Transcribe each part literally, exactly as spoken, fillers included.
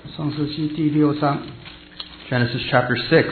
创世纪第六章 Genesis chapter six.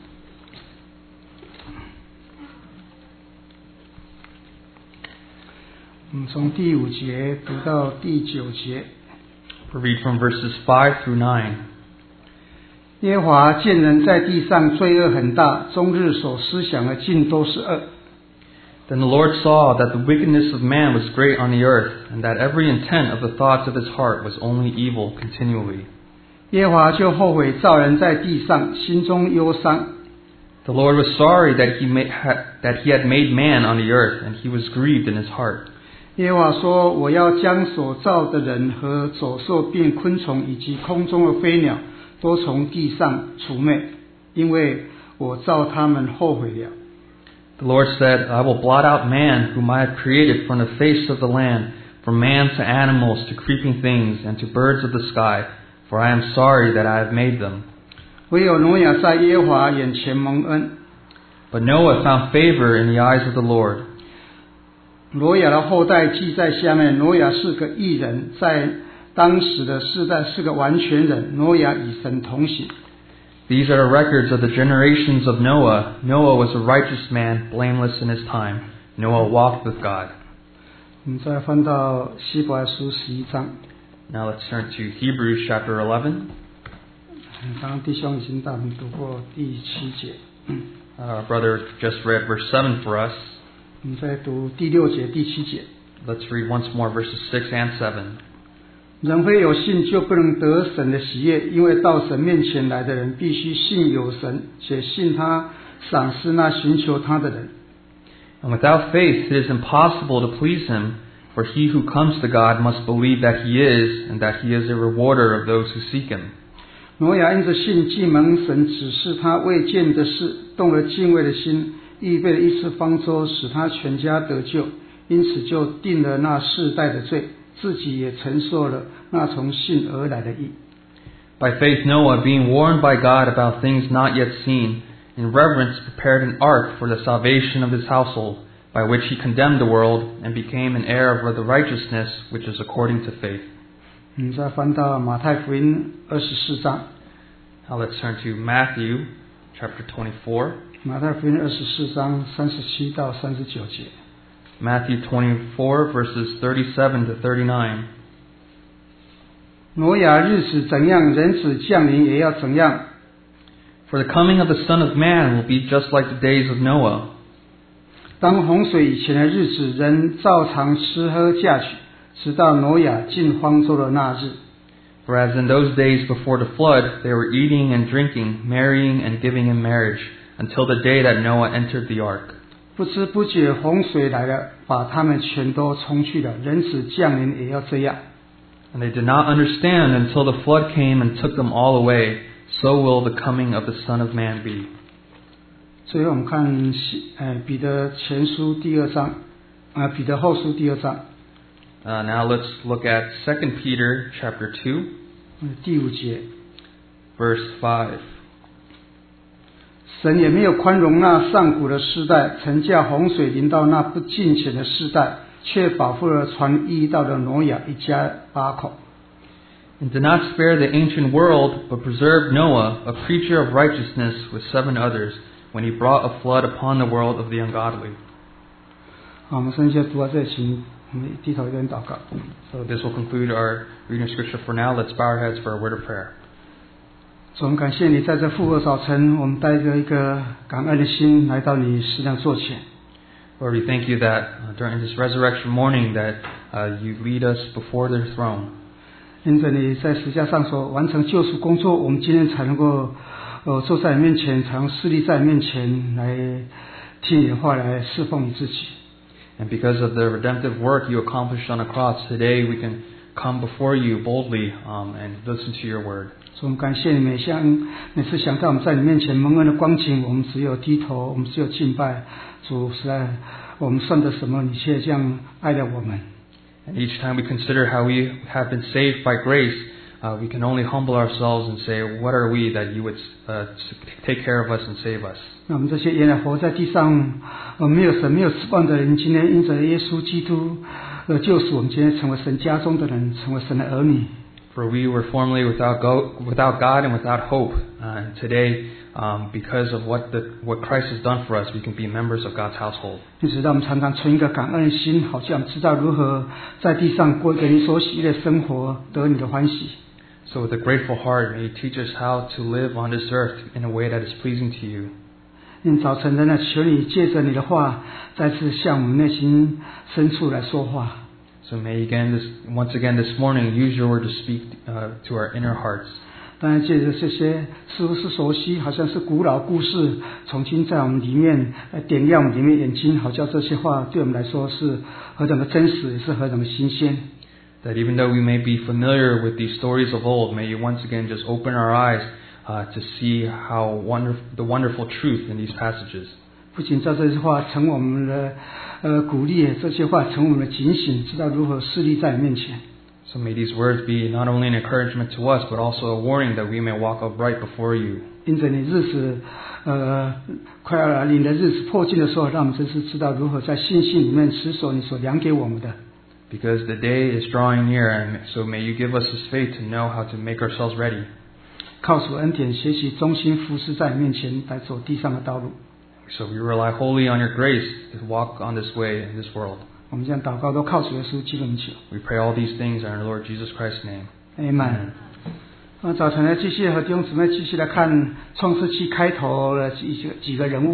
我们从第五节读到第九节。 We'll read from verses five through nine. 耶和华见人在地上罪恶很大，终日所思想的尽都是恶。 Then the Lord saw that the wickedness of man was great on the earth, and that every intent of the thoughts of his heart was only evil continually. 耶和华就后悔造人在地上，心中忧伤。 The Lord was sorry that he, made, that he had made man on the earth, and he was grieved in his heart. 耶和华说：我要将所造的人和走兽并昆虫以及空中的飞鸟都从地上除灭，因为我造他们后悔了。 The Lord said, I will blot out man whom I have created from the face of the land, from man to animals to creeping things and to birds of the sky, for I am sorry that I have made them. 唯有挪亚在耶和华眼前蒙恩。 But Noah found favor in the eyes of the Lord. 挪亚的后代记在下面。挪亚是个义人，在当时的世代是个完全人。挪亚与神同行。 These are the records of the generations of Noah. Noah was a righteous man, blameless in his time. Noah walked with God. 我们再翻到希伯来书十一章。 Now let's turn to Hebrews chapter eleven. 刚刚弟兄已经带我们读过第七节。 Our brother just read verse seven for us. 我们再读第六节、第七节。 Let's read once more verses six and seven. 人非有信就不能得神的喜悦，因为到神面前来的人必须信有神，且信他赏赐那寻求他的人。 And without faith it is impossible to please him, for he who comes to God must believe that he is, and that he is a rewarder of those who seek him. 挪亚因着信，既蒙神指示他未见的事，动了敬畏的心，预备了一次方舟，使他全家得救，因此就定了那世代的罪，自己也承受了那从信而来的义。 By faith Noah, being warned by God about things not yet seen, in reverence prepared an ark for the salvation of his household, by which he condemned the world, and became an heir of the righteousness which is according to faith. 我们再翻到马太福音二十四章。 Now let's turn to Matthew chapter twenty-four. 马太福音二十四章三十七到三十九节。 Matthew twenty-four verses thirty-seven to thirty-nine. 挪亚日子怎样，人子降临也要怎样。 For the coming of the Son of Man will be just like the days of Noah. 当洪水以前的日子，人照常吃喝嫁娶，直到挪亚进方舟的那日。 For as in those days before the flood, they were eating and drinking, marrying and giving in marriage, until the day that Noah entered the ark. 不知不觉洪水来了，把他们全都冲去了。人子降临也要这样。 And they did not understand until the flood came and took them all away. So will the coming of the Son of Man be. 最后我们看呃彼得前书第二章，啊、呃、彼得后书第二章。 Uh, now let's look at Second Peter chapter two, 第五节。 verse five. 神也没有宽容那上古的世代，曾叫洪水临到那不敬虔的世代，却保护了传义道的挪亚一家八口。 And did not spare the ancient world, but preserved Noah, a preacher of righteousness, with seven others, when he brought a flood upon the world of the ungodly. 好，我们剩下读到这里，请我们低头一点祷告。 So this will conclude our reading of Scripture for now. Let's bow our heads for a word of prayer. 主，我们感谢你，在这复活早晨，我们带着一个感恩的心来到你石梁座前。 Lord, we thank you that uh, during this resurrection morning that uh, you lead us before the throne. 因着你在十字架上所完成救赎工作，我们今天才能够呃坐在你面前，才能侍立在你面前来听你的话，来侍奉你自己。 And because of the redemptive work you accomplished on the cross, today we can come before you boldly um, and listen to your word. 所以我们感谢你，每想每次想到我们在你面前蒙恩的光景，我们只有低头，我们只有敬拜。主，实在我们算得什么？你却这样爱了我们。 And each time we consider how we have been saved by grace, uh, we can only humble ourselves and say, what are we that you would uh, take care of us and save us? 那我们这些原来活在地上，呃，没有神、没有指望的人，今天因着耶稣基督，呃，救赎我们，今天成为神家中的人，成为神的儿女。 For we were formerly without, go, without God and without hope. Uh, and today, um, because of what, the, what Christ has done for us, we can be members of God's household. 因此，让我们常常存一个感恩的心，好像我们知道如何在地上过一个你所喜悦的生活，得你的欢喜。 So with a grateful heart, may you teach us how to live on this earth in a way that is pleasing to you. 因早晨的呢，求你借着你的话，再次向我们内心深处来说话。 So may again this, once again this morning use your word to speak uh, to our inner hearts. 当然，借着这些似乎是熟悉，好像是古老故事，重新在我们里面呃点亮我们里面眼睛，好叫这些话对我们来说是何等的真实，也是何等的新鲜。 That even though we may be familiar with these stories of old, may you once again just open our eyes uh, to see how wonderful the wonderful truth in these passages. 不仅在这些话成我们的呃鼓励，这些话成我们的警醒，知道如何侍立在你面前。 So may these words be not only an encouragement to us, but also a warning that we may walk upright before you. 因着你日子呃快要来临的日子迫近的时候，让我们真是知道如何在信心里面持守你所量给我们的。 Because the day is drawing near, and so may you give us this faith to know how to make ourselves ready. 靠主恩典学习忠心服侍在你面前来走地上的道路。 So we rely wholly on your grace to walk on this way in this world. 我们将祷告都靠主耶稣基督名求。 We pray all these things in our Lord Jesus Christ's name. Amen. 那早晨呢，继续和弟兄姊妹继续来看创世纪开头的几个几个人物。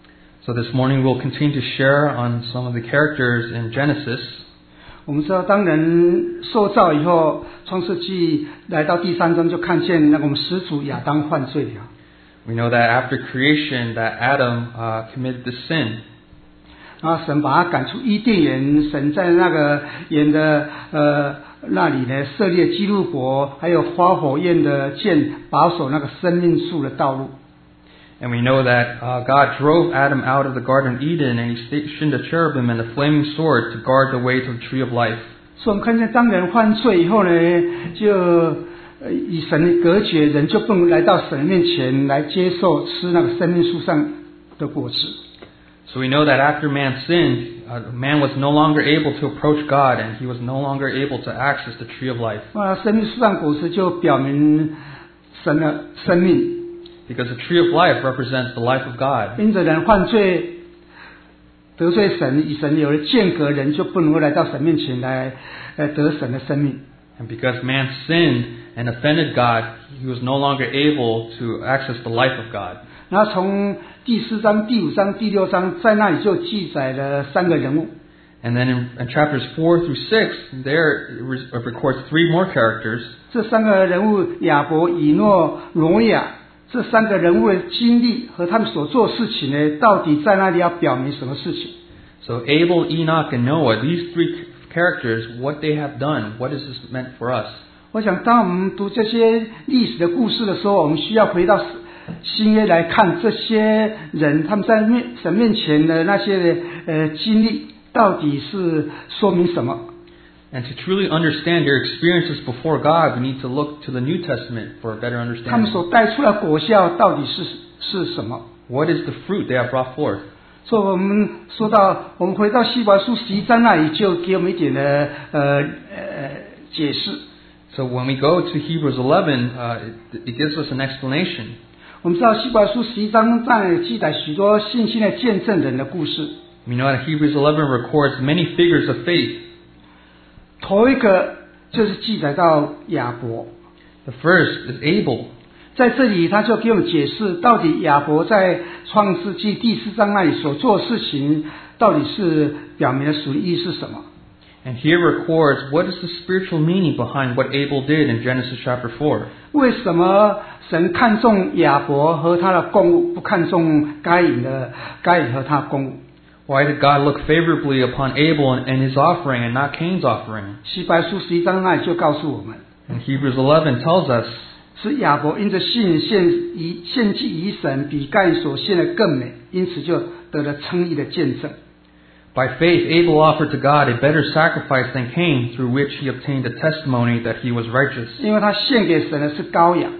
So this morning we'll continue to share on some of the characters in Genesis. 我们知道，当人受造以后，创世纪来到第三章就看见那个我们始祖亚当犯罪了。 We know that after creation, that Adam uh, committed the sin. 然后神把他赶出伊甸园，神在那个园的呃那里呢设立基路伯，还有花火焰的剑，保守那个生命树的道路。 And we know that uh, God drove Adam out of the Garden of Eden, and He stationed a cherubim and a flaming sword to guard the way to the tree of life. 所以我们看见，当人犯罪以后呢，就呃与神隔绝，人就不能来到神面前来接受吃那个生命树上的果子。 So we know that after man sinned, uh, man was no longer able to approach God, and he was no longer able to access the tree of life. 那生命树上果子就表明神的生命。 Because the tree of life represents the life of God. 因着人犯罪得罪神，与神有了间隔，人就不能够来到神面前来呃得神的生命。 And because man sinned and offended God, he was no longer able to access the life of God. 然后从第四章、第五章、第六章，在那里就记载了三个人物。 And then in, in chapters four through six, there it records three more characters. 这三个人物亚伯、以诺、挪亚，这三个人物的经历和他们所做事情呢，到底在那里要表明什么事情？ So Abel, Enoch, and Noah, these three characters, what they have done, what is this meant for us? 我想，当我们读这些历史的故事的时候，我们需要回到新约来看这些人，他们在面神面前的那些呃经历，到底是说明什么？ And to truly understand their experiences before God, we need to look to the New Testament for a better 他们 understanding. 所带出来果效到底是是什么？ What is the fruit they have brought forth? 所以我们说到，我们回到希伯来书十一章那里，就给我们一点的呃呃解释。 So when we go to Hebrews eleven, uh, it, it gives us an explanation. 我们知道希伯来书十一章在记载许多信心的见证人的故事。 We know that Hebrews eleven records many figures of faith. 头一个就是记载到亚伯， The first is Abel. 在这里他就给我们解释，到底亚伯在创世纪第四章那里所做的事情，到底是表明的属灵意义是什么？ And here records what is the spiritual meaning behind what Abel did in Genesis chapter four. 为什么神看重亚伯和他的供物，不看重该隐的该隐和他的供物？ Why did God look favorably upon Abel and, and his offering and not Cain's offering? 希伯来书十一章那里就告诉我们， And Hebrews eleven tells us 是亚伯因着信献以献祭于神，比该隐所献的更美，因此就得了称义的见证。 by faith Abel offered to God a better sacrifice than Cain, through which he obtained a testimony that he was righteous. 因为他献给神的是羔羊，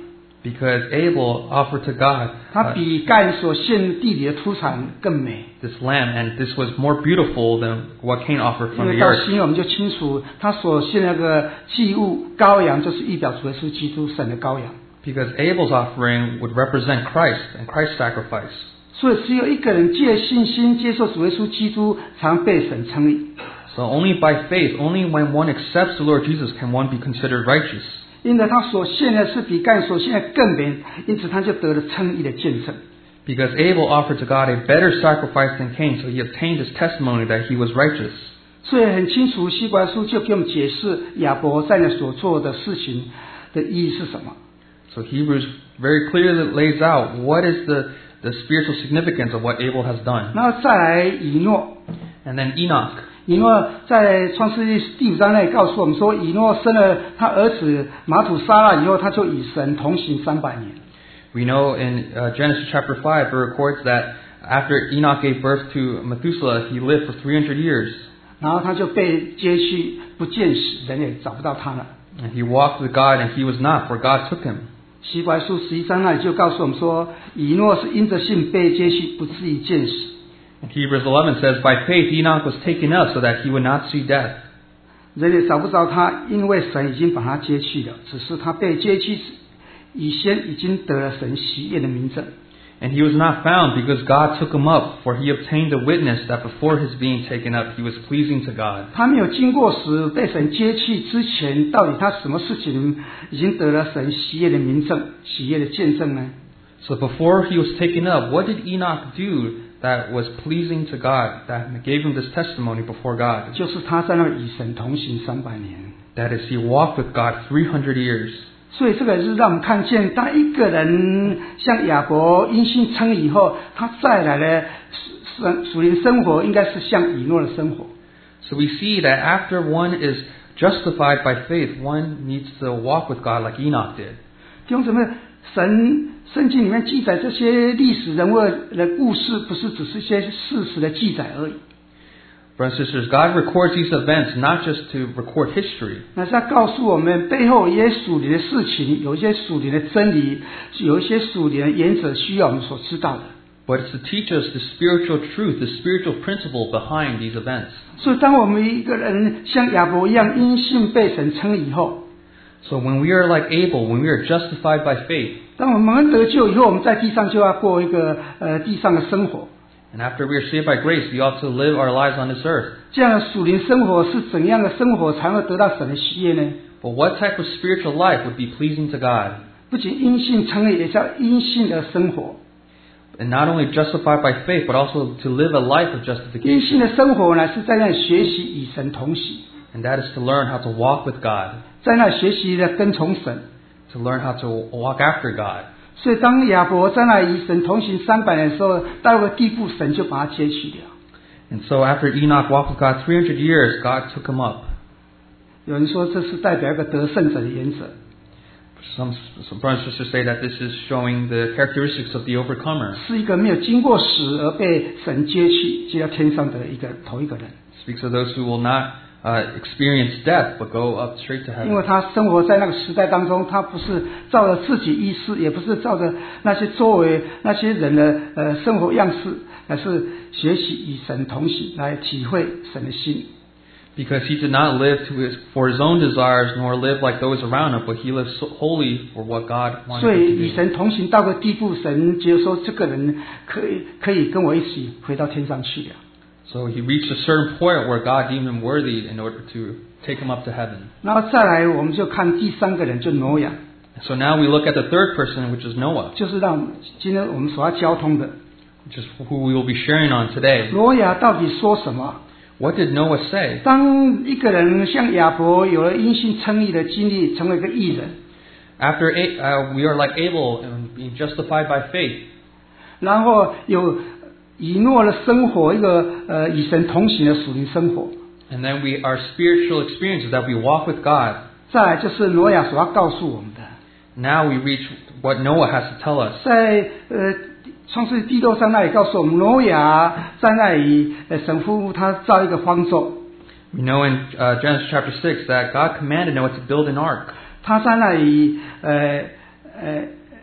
Because Abel offered to God 他 uh, 比盖所献地里的出产更美。 this lamb, and this was more beautiful than what Cain offered 因 from 为 the 到 earth. 新约我们就清楚，他所献那个祭物羔羊，就是预表主耶稣基督神的羔羊。 Because Abel's offering would represent Christ and Christ's sacrifice. 所以只有一个人借信心接受主耶稣基督，才能被神称义。 So only by faith, only when one accepts the Lord Jesus can one be considered righteous. 因为他所献的是比盖所献的更美，因此他就得了称义的见证。 Because Abel offered to God a better sacrifice than Cain, so he obtained his testimony that he was righteous. 所以很清楚，希伯来书就给我们解释亚伯在那所做的事情的意义是什么。 So Hebrews very clearly lays out what is the, the spiritual significance of what Abel has done. 然后再来以诺， And then Enoch. 以诺在创世纪第五章那里告诉我们说，以诺生了他儿子马土沙拉以后，他就与神同行三百年。 We know in uh, Genesis chapter five, it records that after Enoch gave birth to Methuselah, he lived for three hundred years. 然后他就被接去不见时，人也找不到他了。 And he walked with God, and he was not, for God took him. 希伯来书十一章那里就告诉我们说，以诺是因着信被接去，不至于见死。 And Hebrews eleven says, By faith Enoch was taken up so that he would not see death. 人也找不着他，因为神已经把他接去了，只是他被接去以前已经得了神喜悦的名证。 And he was not found because God took him up, for he obtained a witness that before his being taken up he was pleasing to God. 他没有经过时被神接去之前，到底他什么事情已经得了神喜悦的名证、喜悦的见证呢？ So before he was taken up, what did Enoch do that was pleasing to God, that gave him this testimony before God? 就是他在那与神同行三百年。 That is, he walked with God three hundred years. 所以这个是让我们看见，当一个人像亚伯因信称义以后，他再来的属属灵生活应该是像以诺的生活。 So we see that after one is justified by faith, one needs to walk with God like Enoch did. 弟兄姊妹，神圣经里面记载这些历史人物的故事，不是只是一些事实的记载而已， Brothers and sisters, God records these events not just to record history, 那是要告诉我们背后有一些属灵的事情，有一些属灵的真理，有一些属灵的原则需要我们所知道的。 but it's to teach us the spiritual truth, the spiritual principle behind these events. 所以，当我们一个人像亚伯一样因信被神称以后， So when we are like Abel, when we are justified by faith, 当我们蒙恩得救以后，我们在地上就要过一个呃地上的生活。 and after we are saved by grace, we ought to live our lives on this earth. 这样的属灵生活是怎样的生活才会得到神的喜悦呢？ But what type of spiritual life would be pleasing to God? 不仅因信称义，也是要因信而生活。 And not only justified by faith, but also to live a life of 因信 justification. 的生活乃是在那里学习与神同行， And that is to learn how to walk with God, 在那里学习的跟从神。 to learn how to walk after God. 所以，当亚伯在那里与神同行三百年的时候，到了地步，神就把他接去了。 And so after Enoch walked with God three hundred years, God took him up. 有人说这是代表一个得胜者的原则。 Some, some brothers and sisters say that this is showing the characteristics of the overcomer. 是一个没有经过死而被神接去接到天上的一个头一个人， Speaks of those who will not uh, experience death, but go up straight to 因为 heaven. 他生活在那个时代当中，他不是照着自己意思，也不是照着那些周围那些人的呃生活样式，而是学习与神同行，来体会神的心。 Because he did not live to his, for his own desires, nor live like those around him, but he lived so wholly for what God 所 wanted 以 him 与 to do. 神同行到个地步，神觉得说这个人可以可以跟我一起回到天上去了。 So he reached a certain point where God deemed him worthy in order to take him up to heaven. 然后再来，我们就看第三个人，就挪亚， So now we look at the third person, which is Noah, 就是让我们今天我们所要交通的。 which is who we will be sharing on today. 挪亚到底说什么？ What did Noah say? 当一个人像亚伯有了因信称义的经历，成为一个义人， After A- uh, we are like Abel and being justified by faith, 然后有以诺的生活，一个呃与神同行的属灵生活。 and then we our spiritual experiences that we walk with God. 再来就是挪亚所要告诉我们的， Now we reach what Noah has to tell us. 在呃创世第六章那里告诉我们，挪亚在那里呃神吩咐他造一个方舟， We know in uh, Genesis chapter six that God commanded Noah to build an ark. 他在那里呃呃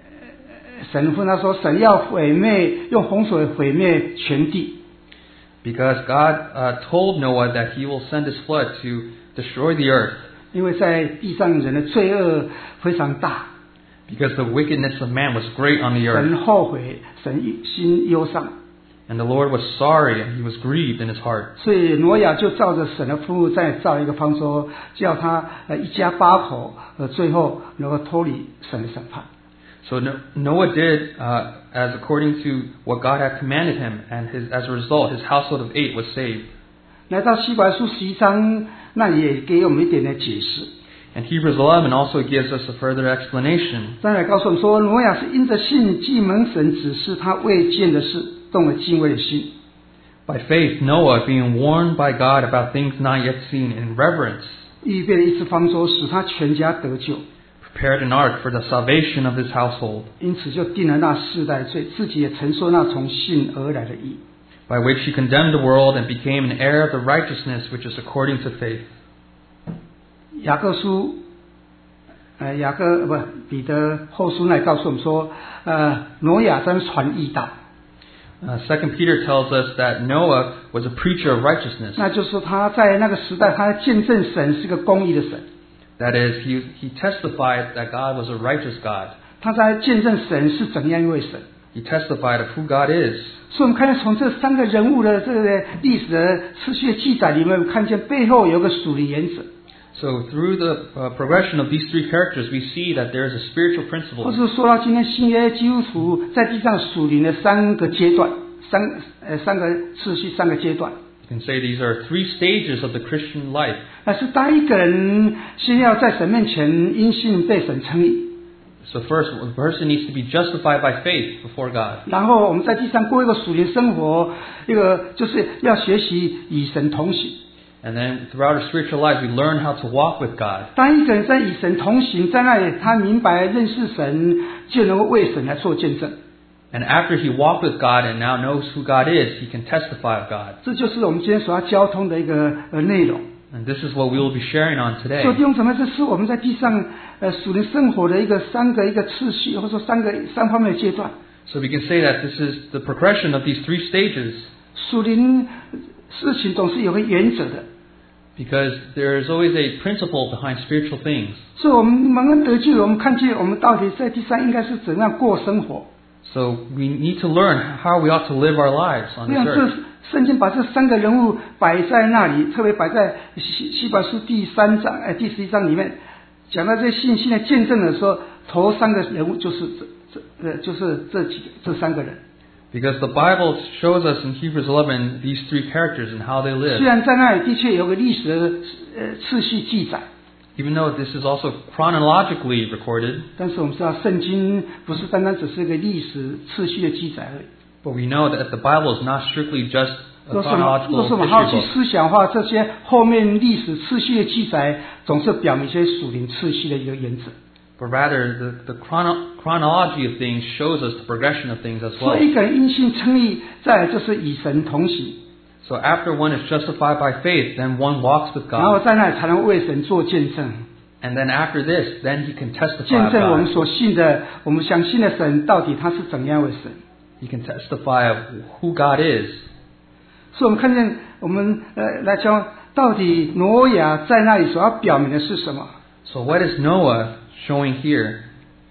神跟他说，神要毁灭，用洪水毁灭全地。 Because God uh, told Noah that he will send his flood to destroy the earth. 因为在地上人的罪恶非常大。 Because the wickedness of man was great on the earth. 神后悔，神心忧伤。 And the Lord was sorry and he was grieved in his heart. 所以挪亚就照着神的吩咐再造一个方舟，叫他呃一家八口呃最后能够脱离神的审判。 So Noah did uh, as according to what God had commanded him, and his, as a result, his household of eight was saved. 来到希伯来书十一章，那也给我们一点的解释。 And Hebrews eleven also gives us a further explanation. 再来告诉我们说，挪亚是因着信，既蒙神指示他未见的事，动了敬畏的心。 By faith, Noah, being warned by God about things not yet seen, in reverence, 预备了一只方舟，使他全家得救。 prepared an ark for the salvation of his household, 因此就定了那世代罪，自己也承受那从信而来的义。 by which he condemned the world and became an heir of the righteousness which is according to faith. 雅各书，呃，雅各不彼得后书来告诉我们说，呃，挪亚在传义道。 Uh, Second Peter tells us that Noah was a preacher of righteousness. 那就是他在那个时代，他见证神是个公义的神。 That is, he he testified that God was a righteous God. 他在见证神是怎样一位神。 He testified of who God is. 所以我们看见从这三个人物的这个历史的次序的记载里面，看见背后有个属灵原则。 So through the uh, progression of these three characters, we see that there is a spiritual 或 principle. 是说到今天新约基督徒在地上属灵的三个阶段，三呃三个次序，三个阶段。 You can say these are three stages of the Christian life. 那是当一个人先要在神面前因信被神称义， So first, a person needs to be justified by faith before God. 然后我们在地上过一个属灵生活，一个就是要学习与神同行。 And then throughout our spiritual life, we learn how to walk with God. 当一个人在与神同行，在那里他明白认识神，就能够为神来做见证。 And after he walked with God and now knows who God is, he can testify of God. 这就是我们今天所要交通的一个呃内容。 And this is what we will be sharing on today. 所以弟兄姊妹，这是我们在地上呃属灵生活的一个三个一个次序，或者说三个三方面的阶段。 So we can say that this is the progression of these three stages. 属灵事情总是有个原则的。 Because there is always a principle behind spiritual things. 所以我们蒙恩得救，我们看见我们到底在地上应该是怎样过生活。 So we need to learn how we ought to live our lives on 这 this 样，这 earth. 圣经把这三个人物摆在那里，特别摆在希希伯来书第三章、哎第十一章里面，讲到这信心的见证的时候，头三个人物就是这这呃就是这几这三个人。 Because the Bible shows us in Hebrews eleven these three characters and how they 虽 live. 然在那里的确有个历史的呃次序记载， Even though this is also chronologically recorded, 但是我们知道圣经不是单单只是一个历史次序的记载而已。 but we know that the Bible is not strictly just a 若是我们 chronological 若是我们好 history 去 book. 思想的话，这些后面历史次序的记载，总是表明一些属灵次序的一个原则。 But rather, the, the chrono- chronology of things shows us the progression of things as 所 well. 以一个人因信称义，再来就是与神同行， So after one is justified by faith, then one walks with 然后 God. 在那里才能为神做见证， And then after this, then he can testify 见 of 证我们 God. 所信的，我们相信的神到底他是怎样为神。 He can testify of who God is. 所以我们看见我们呃来讲，到底挪亚在那里所要表明的是什么？ So what is Noah showing here?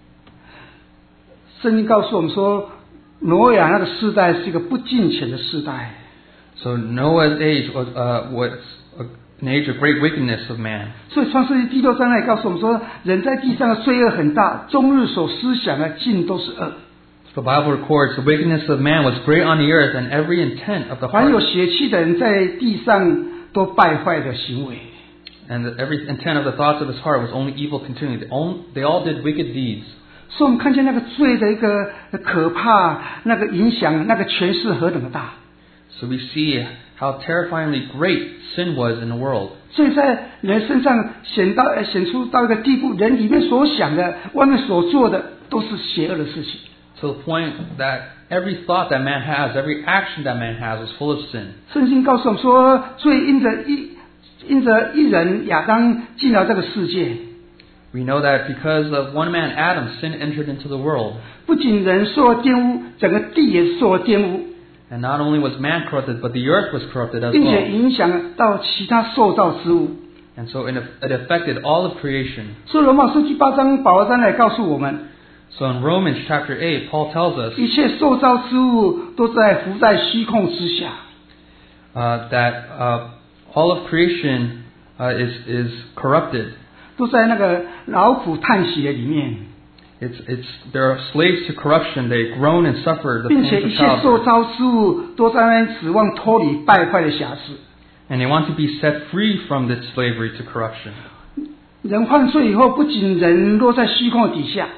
圣经告诉我们说，挪亚那个世代是一个不敬虔的世代。 So Noah's age was, uh, was an age of great wickedness of man. 所以创世纪第六章那里告诉我们说，人在地上的罪恶很大，终日所思想的尽都是恶。 The Bible records the wickedness of man was great on the earth, and every intent of the 凡有 heart 血气的人在地上都败坏的行为。 and the, every intent of the thoughts of his heart was only evil continually. They all, they all did wicked deeds. 所以我们看见那个罪的一个可怕，那个影响，那个权势何等的大。 So we see how terrifyingly great sin was in the world. 所以在人身上显到呃显出到一个地步，人里面所想的，外面所做的，都是邪恶的事情。 To the point that every thought that man has, every action that man has is full of sin. 圣经告诉我们说，罪因着一因着一人亚当进了这个世界。 We know that because of one man, Adam, sin entered into the world. 不仅人受了玷污，整个地也受了玷污， And not only was man corrupted, but the earth was corrupted as 并且 well. 影响到其他受造之物。 And so it it affected all of creation. 所以罗马书第八章保罗在那里告诉我们， So in Romans chapter eight, Paul tells us 一切受造之物都在伏在虚空之下。 uh, that uh, all of creation uh, is is corrupted. 都在那个劳苦叹息的里面， It's it's they're slaves to corruption. They groan and suffer the 并 pains 且 of 一切受 childbirth. 造之物都在那边指望脱离败坏的辖制。 And they want to be set free from this slavery to corruption. 人犯罪以后，不仅人落在虚空底下，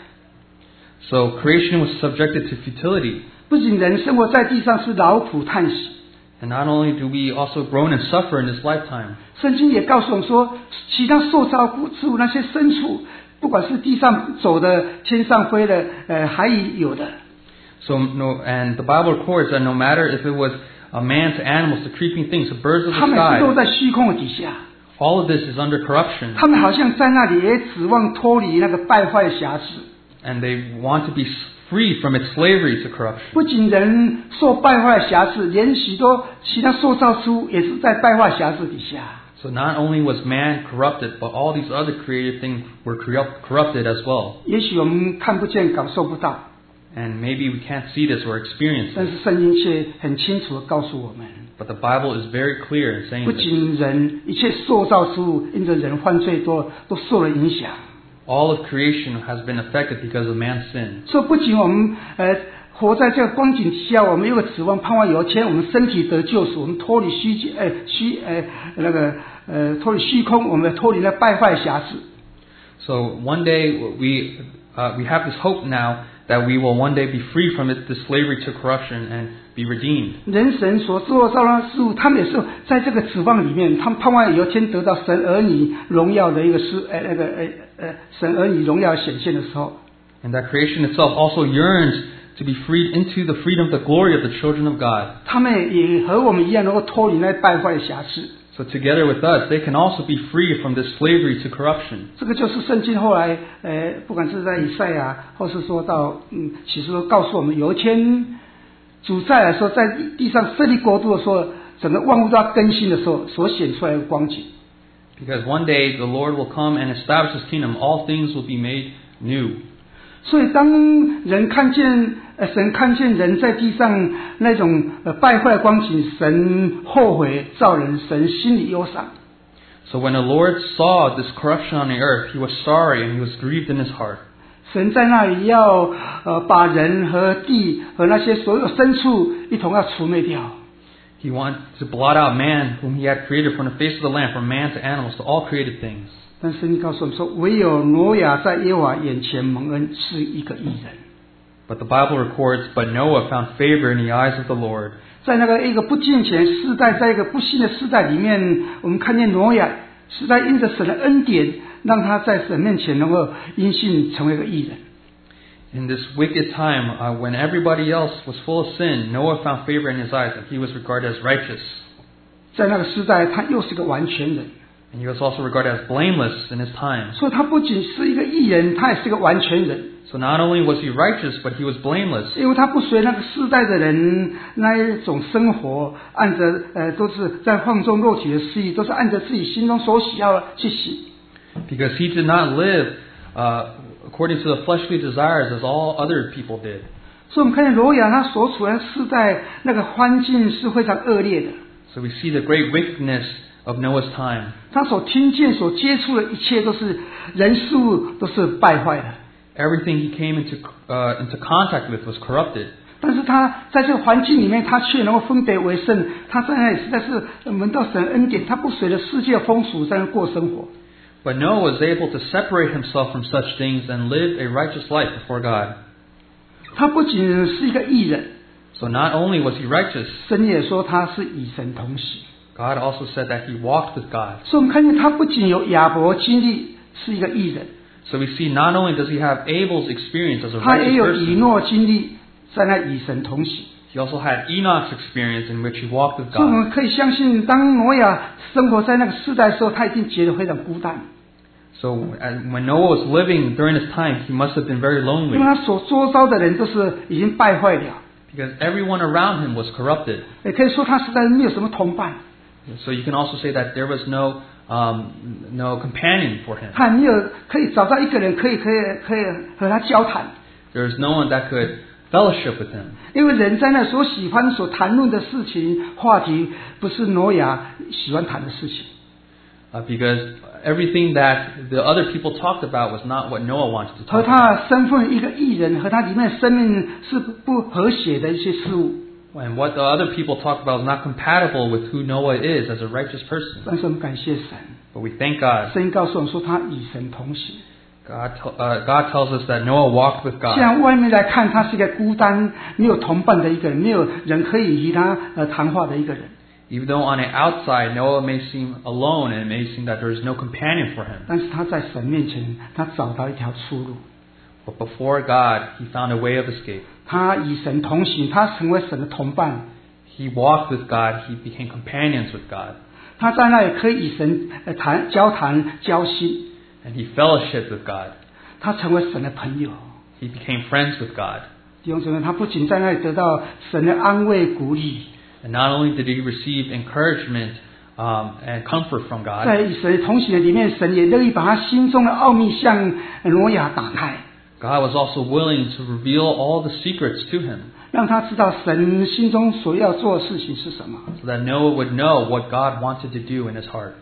So creation was subjected to futility. 不仅人生活在地上是劳苦叹息， And not only do we also groan and suffer in this lifetime, 圣经也告诉我们说，其他受造之物那些牲畜，不管是地上走的、天上飞的，呃，海里有的， so no, and the Bible records that no matter if it was a man to animals to creeping things, to birds of 他 the 们是落 sky, 在虚空的底下， all of this is under corruption. 他们好像在那里也指望脱离那个败坏的辖制。 And they want to be free from its slavery to corruption. 不仅人受败坏的辖制，连许多其他受造之物也是在败坏辖制底下。 So not only was man corrupted, but all these other created things were corrupt, corrupted as well. 也许我们看不见、感受不到， And maybe we can't see this or experience 但 it. 是圣经却很清楚地告诉我们， But the Bible is very clear in saying 不 this. 仅人，一切受造之物因着人犯罪都都受了影响。 All of creation has been affected because of man's sin. 所以不仅我们呃活在这个光景之下，我们有个指望，盼望有一天我们身体得救赎，我们脱离虚界，呃虚呃那个呃脱离虚空，我们脱离那败坏辖制。 So one day we uh, we have this hope now that we will one day be free from it, the slavery to corruption and be redeemed. 人神所做造的事物，他们也是在这个指望里面，他们盼望有一天得到神儿女荣耀的一个事，呃那个呃呃神儿女荣耀显现的时候， And that creation itself also yearns to be freed into the freedom, the glory of the children of God. 他们也和我们一样能够脱离那败坏的辖制。 So together with us, they can also be free from this slavery to corruption. 这个就是圣经后来，呃，不管是在以赛亚，或是说到，嗯，其实都告诉我们，有一天主再来说，在地上设立国度的时候，整个万物都要更新的时候，所显出来的光景。 Because one day the Lord will come and establish His kingdom. All things will be made new. 所以，当人看见，呃，神看见人在地上那种呃败坏的光景，神后悔造人，神心里忧伤。 So when the Lord saw this corruption on the earth, He was sorry and He was grieved in His heart. 神在那里要呃把人和地和那些所有牲畜一同要除灭掉。 He wanted to blot out man, whom He had created from the face of the land, from man to animals, to all created things. 但圣经告诉我们说，唯有挪亚在耶和华眼前蒙恩，是一个义人。 But the Bible records, but Noah found favor in the eyes of the Lord. 在那个一个不敬虔世代，在一个不幸的世代里面，我们看见挪亚是在因着神的恩典，让他在神面前能够因信成为一个义人。 In this wicked time, uh, when everybody else was full of sin, Noah found favor in his eyes, and he was regarded as righteous. 在那个时代，他又是个完全人， And he was also regarded as blameless in his time. 所以他不仅是一个义人，他也是个完全人。 So not only was he righteous, but he was blameless. 因为他不随那个世代的人那一种生活，按着呃都是在放纵肉体的私欲，都是按着自己心中所喜好去行。 Because he did not live uh, according to the fleshly desires as all other people did. 所以我们看见挪亚他所处的世代那个环境是非常恶劣的， So we see the great wickedness of Noah's time. 他所听见、所接触的一切都是人事物都是败坏的。 Everything he came into uh, into contact with was corrupted. 但是他在这个环境里面，他却能够分别为圣。他在那里实在是闻到神恩典，他不随着世界风俗在那过生活。 But Noah was able to separate himself from such things and live a righteous life before God. 他不仅是一个义人， So not only was he righteous, 神也说他是与神同行。 God also said that he walked with God. 所以我们看见他不仅有亚伯经历是一个义人， So we see not only does he have Abel's experience as a 他也 righteous 有以 person, 诺经历在那与神同行。 he also had Enoch's experience in which he walked with 所以我 God. 们可以相信，当挪亚生活在那个世代的时候，他一定觉得非常孤单。 So when Noah was living during his time, he must have been very 因 lonely 为他所周遭的人都是已经败坏了， because everyone around him was corrupted. 也可以说他实在没有什么同伴， So you can also say that there was no um, no companion for him. 他也没有可以找到一个人可以可以可以和他交谈， There was no one that could fellowship with him. 因为人在那所喜欢所谈论的事情话题，不是挪亚喜欢谈的事情。 Uh, because everything that the other people talked about was not what Noah wanted to 和 talk 他 about. 身份一个艺人，和他里面的生命是不和谐的一些事物。 And what the other people talked about was not compatible with who Noah is as a righteous person. 但是我们感谢神， But we thank God. 圣经告诉我们说他与神同行。 God, t- uh, God tells us that Noah walked with 虽 God. 然外面来看他是一个孤单、没有同伴的一个人，没有人可以与他呃谈话的一个人， Even though on the outside Noah may seem alone and it may seem that there is no companion for him. 但是他在神面前，他找到一条出路。 But before God, he found a way of escape. 他与神同行，他成为神的同伴。 He walked with God. He became companions with God. 他在那里可以与神呃谈交谈交心， And he fellowshiped with God. 他成为神的朋友。 He became friends with God. 弟兄姊妹，他不仅在那里得到神的安慰鼓励， And not only did he receive encouragement um, and comfort from God, 在与神同行的里面，神也乐意把他心中的奥秘向挪亚打开， God was also willing to reveal all the secrets to him 让他知道神心中所要做的事情是什么。 so that Noah would know what God wanted to do in his heart.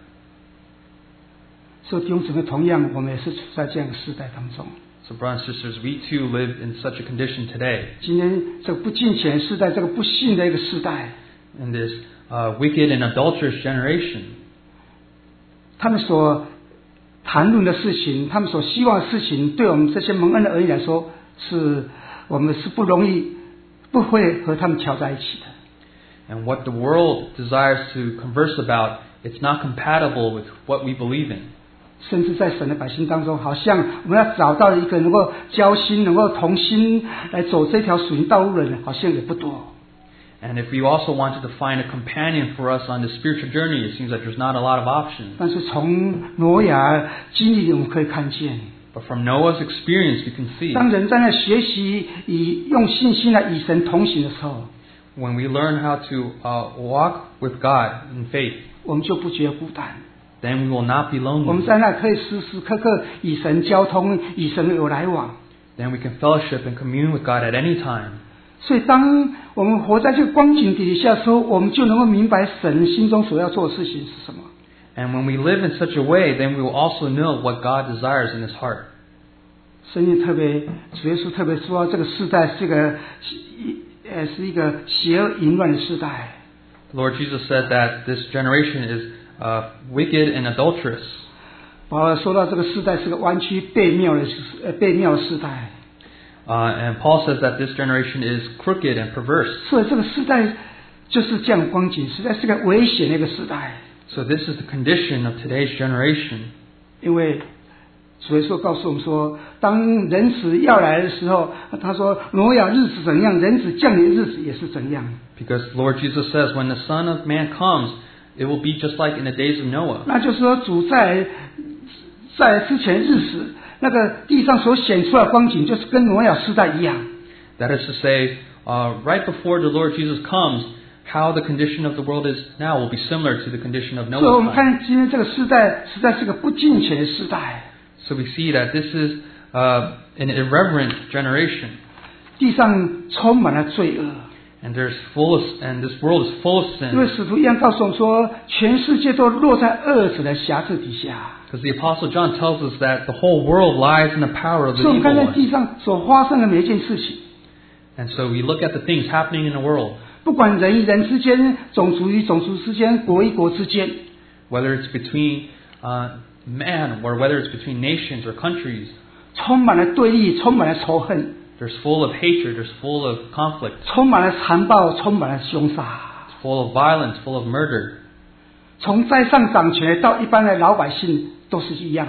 所以弟兄姊妹，同样我们也是处在这样的时代当中。 So brothers and sisters, we too live in such a condition today, 今天这个不敬虔时代，这个不信的一个时代， in this uh, wicked and adulterous generation. 他们所谈论的事情，他们所希望的事情，对我们这些蒙恩的儿女来说，是我们是不容易，不会和他们调在一起的。 And what the world desires to converse about, it's not compatible with what we believe in. 甚至在神的百姓当中，好像我们要找到一个能够交心、能够同心来走这条属灵道路的人，好像也不多。 And if we also wanted to find a companion for us on the spiritual journey, it seems like there's not a lot of options. 但是从挪亚经历里，我们可以看见， But from Noah's experience, we can see 当人在那学习以用信心来与神同行的时候， when we learn how to uh, walk with God in faith, 我们就不觉得孤单。 then we will not be 我们 lonely. 在那可以时时刻刻与神交通，与神有来往。 Then we can fellowship and commune with God at any time. 所以，当我们活在这个光景底下的时候，我们就能够明白神心中所要做的事情是什么。 And when we live in such a way, then we will also know what God desires in His heart. 圣经特别，主耶稣特别说，这个世代是个，呃，是一个邪恶淫乱的世代。 The Lord Jesus said that this generation is uh, wicked and adulterous. 保罗说到这个世代是个弯曲悖谬的，呃，悖谬的世代。 Uh, and Paul says that this generation is crooked and perverse. 所以这个世代就是这样的光景，实在是个危险的一个时代。 So this is the condition of today's generation. 因为主耶稣告诉我们说，当人子要来的时候，他说挪亚日子怎样，人子降临的日子也是怎样。 Because Lord Jesus says, when the Son of Man comes, it will be just like in the days of Noah. 那就是说，主在在之前日子，那个地上所显出来的光景，就是跟挪亚时代一样。 That is to say, uh, right before the Lord Jesus comes, how the condition of the world is now will be similar to the condition of 所以我 Noah's 们 time. 看今天这个时代，实在是个不敬虔的时代。 So we see that this is uh, an irreverent generation, 地上充满了罪恶， and there's full of, and this world is full of 因为 sin. 使徒一样告诉我们说，全世界都落在恶者的辖制底下。 Because the Apostle John tells us that the whole world lies in the power of the 所以我们 evil 看在 one. 地上所发生的每一件事情， And so we look at the things happening in the world, 不管人与人之间、种族与种族之间、国与国之间， whether it's between uh, man or whether it's between nations or countries. 充满了对立，充满了仇恨， There's full of hatred, there's full of conflict, 充满了残暴，充满了凶杀。 it's full of violence, full of murder. 从在上掌权到一般的老百姓都是一样，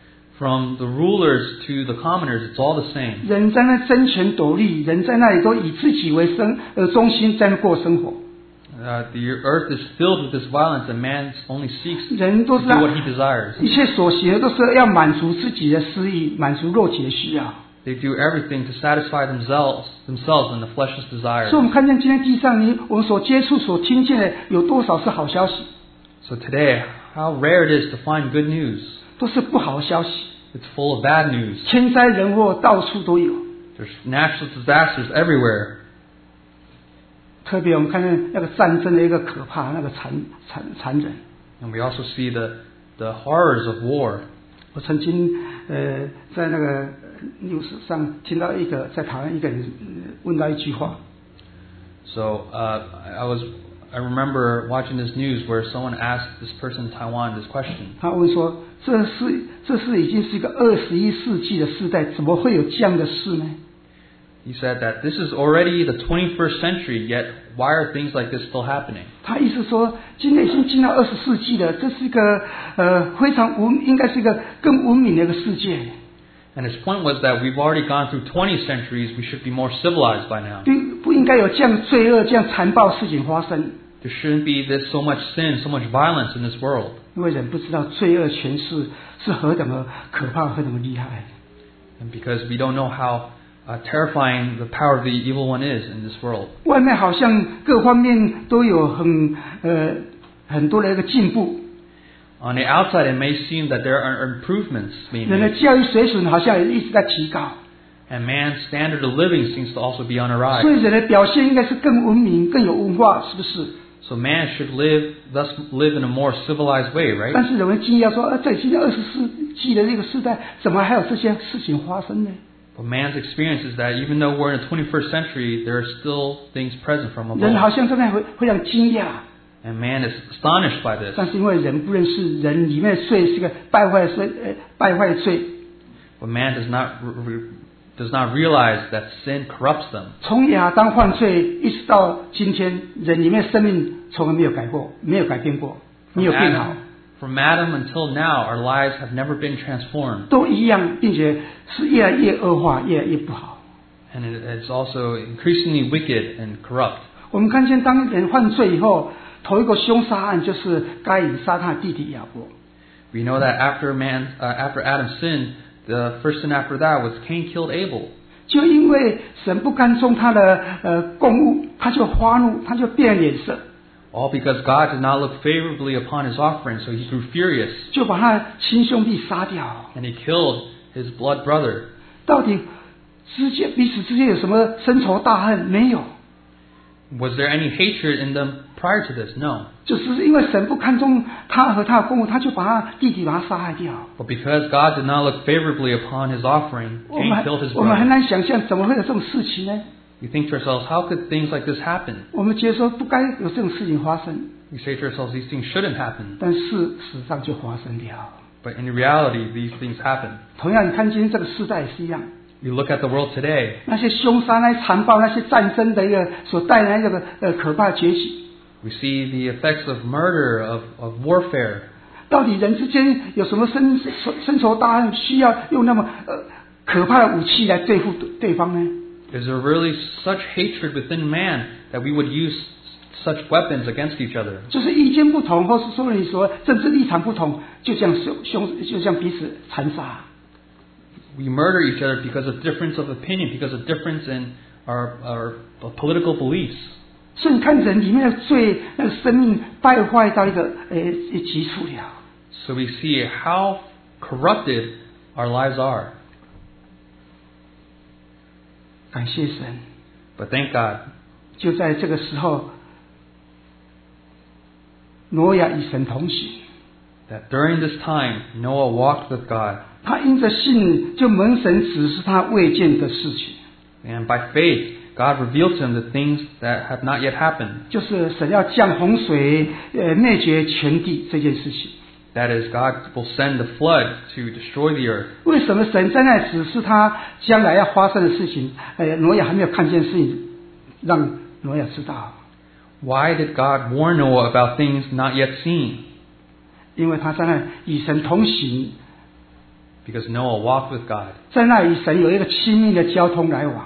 From the rulers to the commoners, it's all the same. 人在那争权夺利，人在那里都以自己为生呃中心在那过生活。 Uh, the earth is filled with this violence, and man only seeks to 人都 do 是在 what he desires. 一切所行的都是要满足自己的私欲，满足肉体的需要。 They do everything to satisfy themselves, themselves and the flesh's 所 desires. 以我们看见今天地上，你我们所接触、所听见的，有多少是好消息？ So today, how rare it is to find good news. 都是不好的消息， It's full of bad news. 天灾人祸到处都有。 There's natural disasters everywhere. 特别我们看见那个战争的一个可怕，那个残残残忍。 And we also see the, the horrors of war. 我曾经呃在那个 news 上听到一个在台湾一个人问到一句话， So uh, I was, I remember watching this news where someone asked this person in Taiwan this question. 他问说：“这是这是已经是一个二十一世纪的时代，怎么会有这样的事呢？” He said that this is already the twenty-first century, yet why are things like this still happening? 他意思说，今天已经进到二十世纪了，这是一个呃非常文，应该是一个更文明的一个世界。 And his point was that we've already gone through twenty centuries, we should be more civilized by now. 不不应该有这样罪恶、这样残暴事情发生， There shouldn't be this so much sin, so much violence in this world. 因为人不知道罪恶权势是何等的可怕、何等的厉害。 And because we don't know how uh, terrifying the power of the evil one is in this world. 外面好像各方面都有很呃很多的一个进步， On the outside, it may seem that there are improvements being 人的 made. 教育水准好像也一直在提高， And man's standard of living seems to also be on a 所 rise. 以人的表现应该是更文明、更有文化，是不是？ So man should live, thus live in a more civilized way, 但 right? 是人们惊讶说，呃，在今天二十世纪的这个时代，怎么还有这些事情发生呢？ But man's experience is that even though we're in the twenty-first century, there are still things present from 人好 above. 像正在非非常惊讶， And man is astonished by this. 但是因为人不认识人里面的罪是个败坏的罪，呃，败坏的罪。 But man does not re- does not realize that sin corrupts them. 从亚当犯罪一直到今天，人里面的生命从来没有改过，没有改变过，没 From 有变好， Adam, from Adam until now, our lives have never been transformed. 都一样，并且是越来越恶化，越来越不好。 And it is also increasingly wicked and corrupt. 我们看见，当人犯罪以后，头一个凶杀案就是该隐杀他的弟弟亚伯。 We know that after man, uh, after Adam sinned, the first sin after that was Cain killed Abel. 就因为神不干中他的呃供物，他就发怒，他就变脸色， All because God did not look favorably upon his offering, so he grew furious 就把他亲兄弟杀掉。 and he killed his blood brother. 到底之间彼此之间有什么深仇大恨？没有， Was there any hatred in them prior to this? No. 就是因为神不看重他和他的供物，他就把他弟弟把他杀害掉。 But because God did not look favorably upon his offering, 我 Cain 们 killed his 我们很 brother. 难想象怎么会有这种事情呢？ We think to ourselves, how could things like this happen? 我们觉得说不该有这种事情发生， We say to ourselves, these things shouldn't happen. 但事实上就发生了。 But in reality, these things happen. 同样，你看今天这个时代也是一样， You look at the world today, 那些凶杀、那些残暴、那些战争的一个所带来的这个呃可怕的崛起， we see the effects of murder, of, of warfare. 到底人之间有什么深深仇大恨，需要用那么呃可怕的武器来对付对方呢？ Is there really such hatred within man that we would use such weapons against each other? 就是意见不同，或是说你说政治立场不同，就这样凶凶，就这样彼此残杀。 We murder each other because of difference of opinion, because of difference in our, our political beliefs. 所以你看人里面的罪，那个生命败坏到一个呃极处了。 So we see how corrupted our lives are. 感谢神， But thank God, 就在这个时候，挪亚与神同行， that during this time, Noah walked with God. 他因着信就蒙神指示他未见的事情， And by faith, God revealed to him the things that have not yet happened. 就是神要降洪水，呃灭绝全地这件事情。 That is, God will send the flood to destroy the earth. 为什么神在那指示他将来要发生的事情？呃，挪亚还没有看见事情，让挪亚知道， Why did God warn Noah about things not yet seen? 因为他在那与神同行， Because Noah walked with God. 在那与神有一个亲密的交通来往。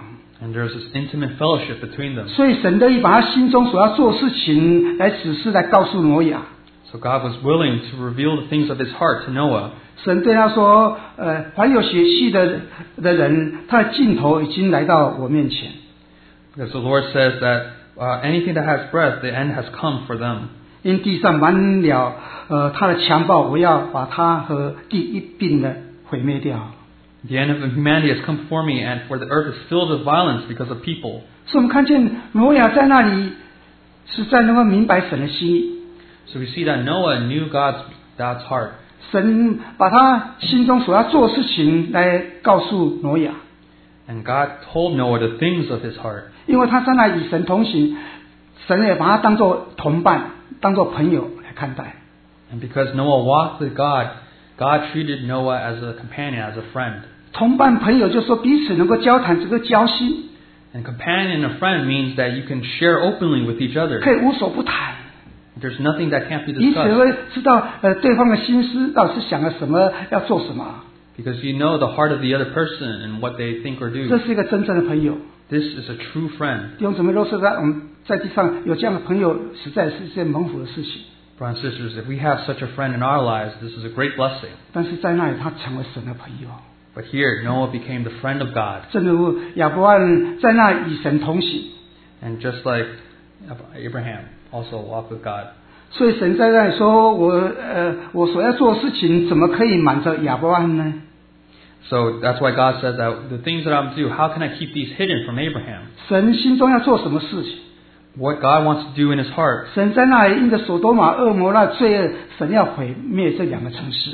And there's this intimate fellowship between them. 所以神乐意把他心中所要做事情来指示，来告诉挪亚。 So God was willing to reveal the things of his heart to Noah. 神对他说：“呃，凡有血气的的人，他的尽头已经来到我面前。” Because the Lord says that uh, anything that has breath, the end has come for them. 因地上满了呃他的强暴，我要把他和地一并的毁灭掉。 The end of humanity has come before me, and for the earth is filled with violence because of people. 所以我们看见挪亚在那里是在能够明白神的心意。 So we see that Noah knew God's God's heart. 神把他心中所要做的事情来告诉挪亚， And God told Noah the things of his heart. 因为他在那与神同行，神也把他当作同伴、当作朋友来看待。 And because Noah walked with God, God treated Noah as a companion, as a friend. 同伴朋友就是说彼此能够交谈，这个交心， And companion and a friend means that you can share openly with each other. 可以无所不谈， There's nothing that can't be 彼此 discussed. 会知道呃对方的心思到底是想了什么，要做什么。 Because you know the heart of the other person and what they think or 这 do. 是一个真正的朋友。 This is a true friend. 弟兄姊妹，若是在我们在地上有这样的朋友，实在是一件蒙福的事情。 Brothers and sisters, if we have such a friend in our lives, this is a great blessing. 但是在那里，他成为神的朋友。 But here, Noah became the friend of God. 正如亚伯兰在那与神同行， And just like Abraham also walked with God. 所以神在那里说：“我呃，我所要做的事情，怎么可以瞒着亚伯兰呢？” So that's why God says that the things that I'm to do, how can I keep these hidden from Abraham? 神心中要做什么事情？ What God wants to do in his heart. 神在那里因着所多玛、恶魔那罪恶，神要毁灭这两个城市。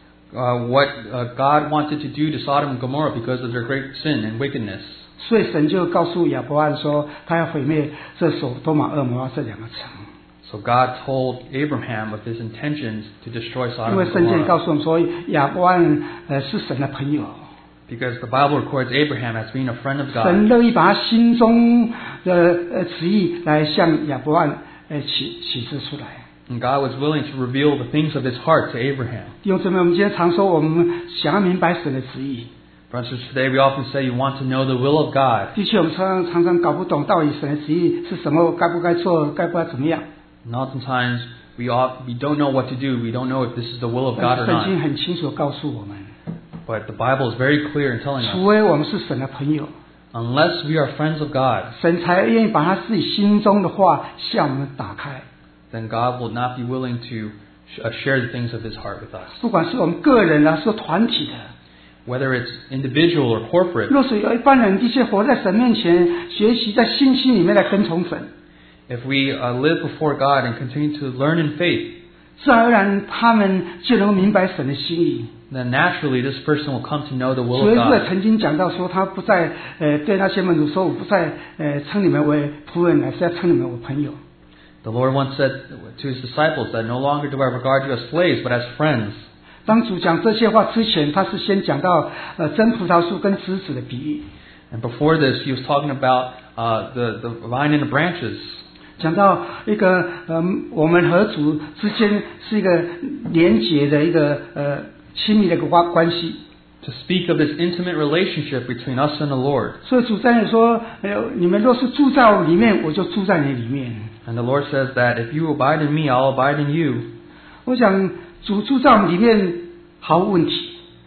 Uh, what uh, God wanted to do to Sodom and Gomorrah because of their great sin and wickedness. 所以神就告诉亚伯兰说，他要毁灭这所多玛、恶魔这两个城。 So God told Abraham of his intentions to destroy 因 Sodom 为 and 圣经告 Gomorrah. 诉我们说，亚伯兰呃是神的朋友， Because the Bible records Abraham as being a friend of 神 God. 乐意把他心中的呃旨意来向亚伯兰呃启启示出来。 And God was willing to reveal the things of his heart to Abraham. 弟兄姊妹，我们今天常说，我们想要明白神的旨意。 Brothers and sisters, today we often say you want to know the will of God. 的确，我们常常常常搞不懂到底神的旨意是什么，该不该做，该不该怎么样。 And oftentimes we ought, we don't know what to do. We don't know if this is the will of 但 God 是 or 圣经 not. 很清楚地告诉我们， But the Bible is very clear in telling 除 us, 非我们是神的朋友， unless we are friends of God, 神才愿意把他自己心中的话向我们打开。 then God will not be willing to sh- uh, share the things of his heart with us. 不管是我们个人啊，是团体的， Whether it's individual or corporate, 若是有一般人的确活在神面前，学习在信心里面来跟从神， if we uh, live before God and continue to learn in faith, 自然而然他们就能明白神的心意。 then naturally this person will come to know the will 主 of 耶稣也 God. 曾经讲到说，他不再呃对那些门徒说，我不再呃称你们为仆人，乃是要称你们为朋友。 The Lord once said to his disciples that no longer do I regard you as slaves, but as friends. 当主讲这些话之前，他是先讲到呃真葡萄树跟枝子的比喻， And before this, he was talking about uh, the, the vine and the branches. 讲到一个呃我们和主之间是一个连结的一个呃亲密的一个关关系。 To speak of this intimate relationship between us and the Lord. 所以主在那里说：“哎呦，你们若是住在我里面，我就住在你里面。” And the Lord says that if you abide in me, I'll abide in you. 我想主住在我们里面毫无问题，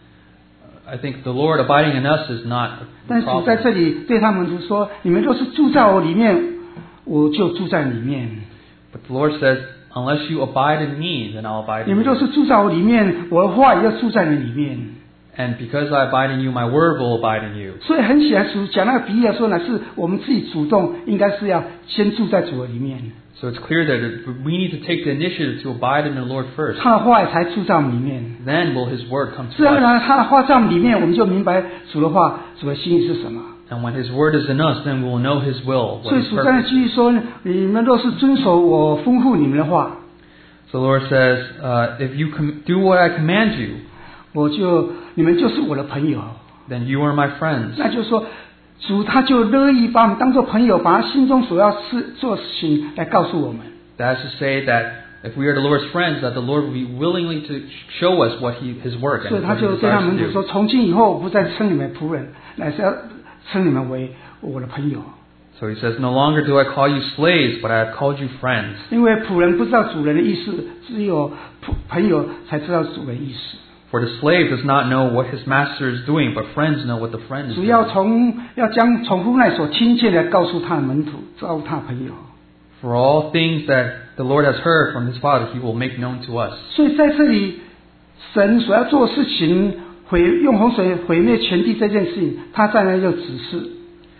I think the Lord abiding in us is not a 但主在 problem. 这里对他们说：“你们若是住在我里面，我就住在里面。 But the Lord says, unless you abide in me, then I'll abide 你 in 们若 you. 是住在我里面，我的话也要住在你里面。” And because I abide in you, my word will abide in you. 所以很显然，主讲那个比喻的时候呢，是我们自己主动，应该是要先住在主的里面， So it's clear that it- we need to take the initiative to abide in the Lord first. 他的话也才住在我们里面。 Then will His word come 自 to 然而 us. 然，他的话在我们里面，我们就明白主的话、主的心意是什么。 And when His word is in us, then we will know His will, 所 what 以 His 主在那 purpose. 继续说：“你们若是遵守我吩咐你们的话， So the Lord says, uh, if you com- do what I command you, 我就你们就是我的朋友。” then you are my friends. 那就是说，主他就乐意把我们当做朋友，把他心中所要事做事情来告诉我们。 That is to say that if we are the Lord's friends, that the Lord will be willingly to show us what He, His work 所以 and 他 what He 就对他 desires 们 to 就说： do. 从今以后，我不再称你们仆人，乃是要称你们为我的朋友。 So he says, no longer do I call you slaves, but I have called you friends. 因为仆人不知道主人的意思，只有朋友才知道主人的意思。 For the slave does not know what his master is doing, but friends know what the friend is 主要 doing. 从要将从夫那所听见的告诉他的门徒，告诉他的朋友。 For all things that the Lord has heard from his Father, he will make known to us. 所以在这里，神所要做的事情，毁用洪水毁灭全地这件事情，他在那就指示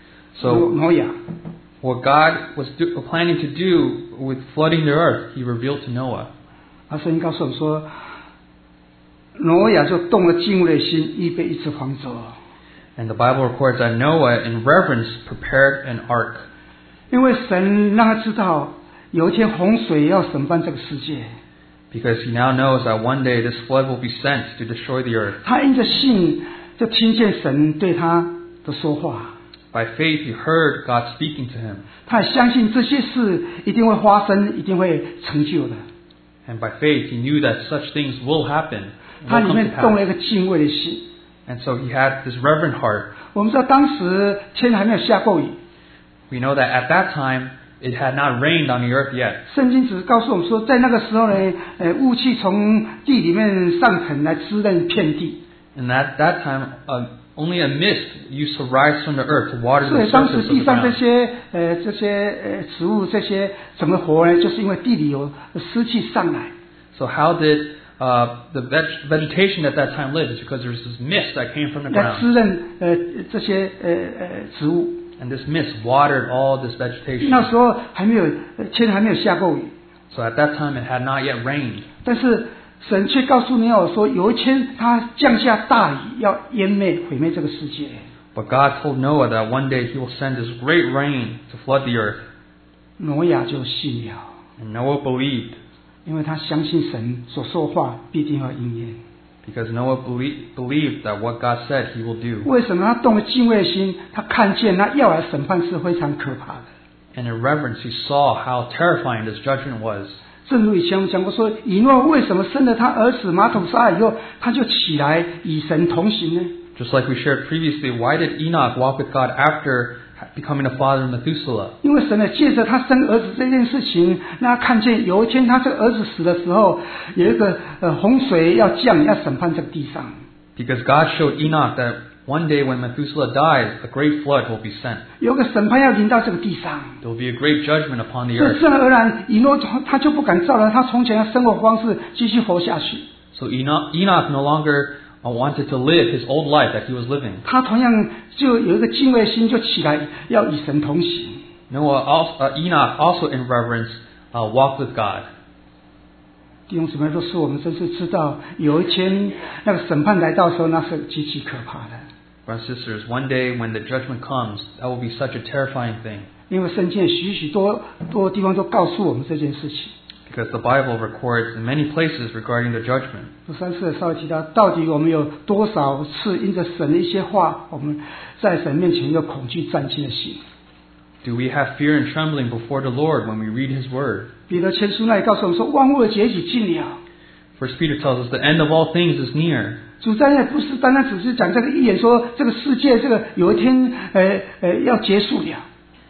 So 挪亚。 what God was do, planning to do with flooding the earth, he revealed to Noah. 而圣经告诉我们说，挪亚就动了敬畏的心，预备一只方舟。 And the Bible records that Noah, in reverence, prepared an ark. 因为神让他知道，有一天洪水要审判这个世界。 Because he now knows that one day this flood will be sent to destroy the earth. 他因着信，就听见神对他的说话。 By faith, he heard God speaking to him. 他也相信这些事一定会发生，一定会成就的。 And by faith, he knew that such things will happen. 他 Will 里 come 面 to 动了 pass. 一个敬畏的心。 And so he had this reverent heart. 我们知道当时天还没有下过雨， We know that at that time, it had not rained on the earth yet. 圣经只告诉我们说，在那个时候呢，呃，雾气从地里面上腾来滋润遍地。 And at that time, uh, only a mist used to rise from the earth to water 所 the 以当 surface 时 of 地 the 上这 ground. 些呃这些呃植物这些怎么活呢？就是因为地里有湿气上来。 So how did uh, the veg- vegetation at that time live? It's because there was this mist that came from the 来 ground. 滋润呃这些呃呃植物。 And this mist watered all this 那 vegetation. 时候还没有呃天还没有下过雨， So at that time, it had not yet rained. 但是神却告诉尼尔说，有一天他降下大雨，要淹灭毁灭这个世界。 But God told Noah that one day he will send this great rain to flood the earth. 挪亚就信了， And Noah believed, 因为他相信神所说话必定要应验。 because Noah belie- believed that what God said he will do. 为什么他动了敬畏的心？他看见那要来审判是非常可怕的。 And in reverence, he saw how terrifying this judgment was. 正如以前我们讲过说，以诺为什么生了他儿子马土沙以后，他就起来与神同行呢？ Just like we shared previously, why did Enoch walk with God after becoming a father of Methuselah? 因为神呢，借着他生儿子这件事情，让他看见有一天他这个儿子死的时候，有一个呃洪水要降，要审判这个地上。 Because God showed Enoch that one day when Methuselah dies, a great flood will be sent. 有个审判要临到这个地上， There will be a great judgment upon the 所以 earth. 自然而然，以诺他就不敢照着他从前的生活方式继续活下去。 So Enoch, Enoch no longer uh, wanted to live his old life that he was living. 他同样就有一个敬畏心，就起来要与神同行。 Noah also, uh, Enoch also in reverence uh, walked with God. 弟兄姊妹，都是我们真是知道，有一天那个审判来到的时候，那是极其可怕的。 Brothers and sisters, one day when the judgment comes, that will be such a terrifying thing. 因为圣经有许许多多地方都告诉我们这件事情。 Because the Bible records in many places regarding the judgment. 我上次也稍微提到，到底我们有多少次因着神的一些话，我们在神面前有恐惧战惊的心？ Do we have fear and trembling before the Lord when we read His Word? 彼得前书那里告诉我们说，万物的结局近了。 First Peter tells us the end of all things is near. 主在那不是单单只是讲这个预言，说这个世界这个有一天呃呃要结束了，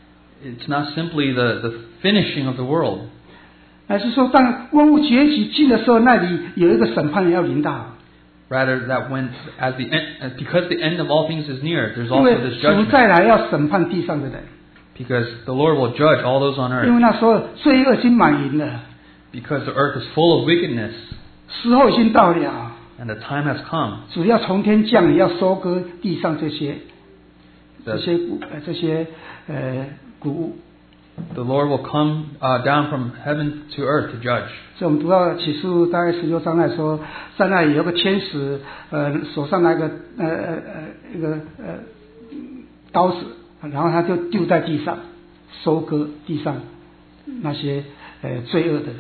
It's not simply the, the finishing of the world. 而是说当万物结局近的时候，那里有一个审判要临到。 Rather, that when, as the end, uh, because the end of all things is near, there's 因为 also this 主 judgment. 再来要审判地上的人， Because the Lord will judge all those on 因为 earth. 那时候罪恶已经满盈了， Because the earth is full of wickedness. 时候已经到了。 And the time has come. 主要从天降临，要收割地上这些 The, 这些谷呃这些呃谷物。 the Lord will come uh, down from heaven to earth to judge. 所以我们读到启示录大概十六章来说，在那里有个天使，呃，手上拿一个呃呃呃一个呃刀子，然后他就丢在地上，收割地上那些呃罪恶的人。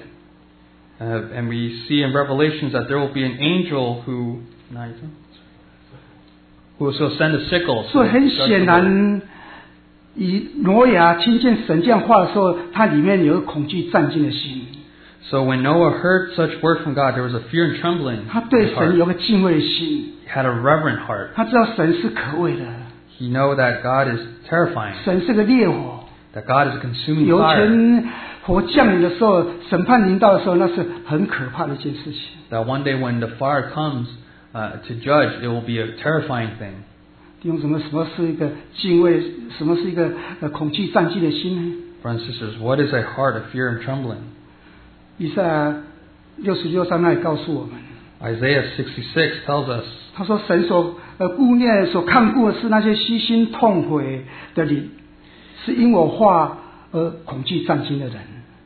Uh, and we see in Revelations that there will be an angel who, who will send a sickle. 所以 to 很 judge 显 the world. 然，以挪亚听见神这样话的时候，他里面有恐惧战惊的心， So when Noah heard such word from God, there was a fear and trembling 他 in 对 his 神 heart. 有个敬畏的心， He had a reverent heart. 他知道神是可畏的， he know that God is terrifying, 神是个烈火， that God is a consuming 有一 fire, 天火降临的时候，审判临到的时候，那是很可怕的一件事情。 that one day when the fire comes uh, to judge, it will be a terrifying thing. 弟兄姊妹，什么是一个敬畏？什么是一个呃恐惧战兢的心呢？ Brothers and sisters, what is a heart of fear and trembling? 以赛亚六十六章那里告诉我们， Isaiah sixty-six tells us 他说神所呃顾念、所看顾的是那些悉心痛悔的灵，是因我话而恐惧战兢的人。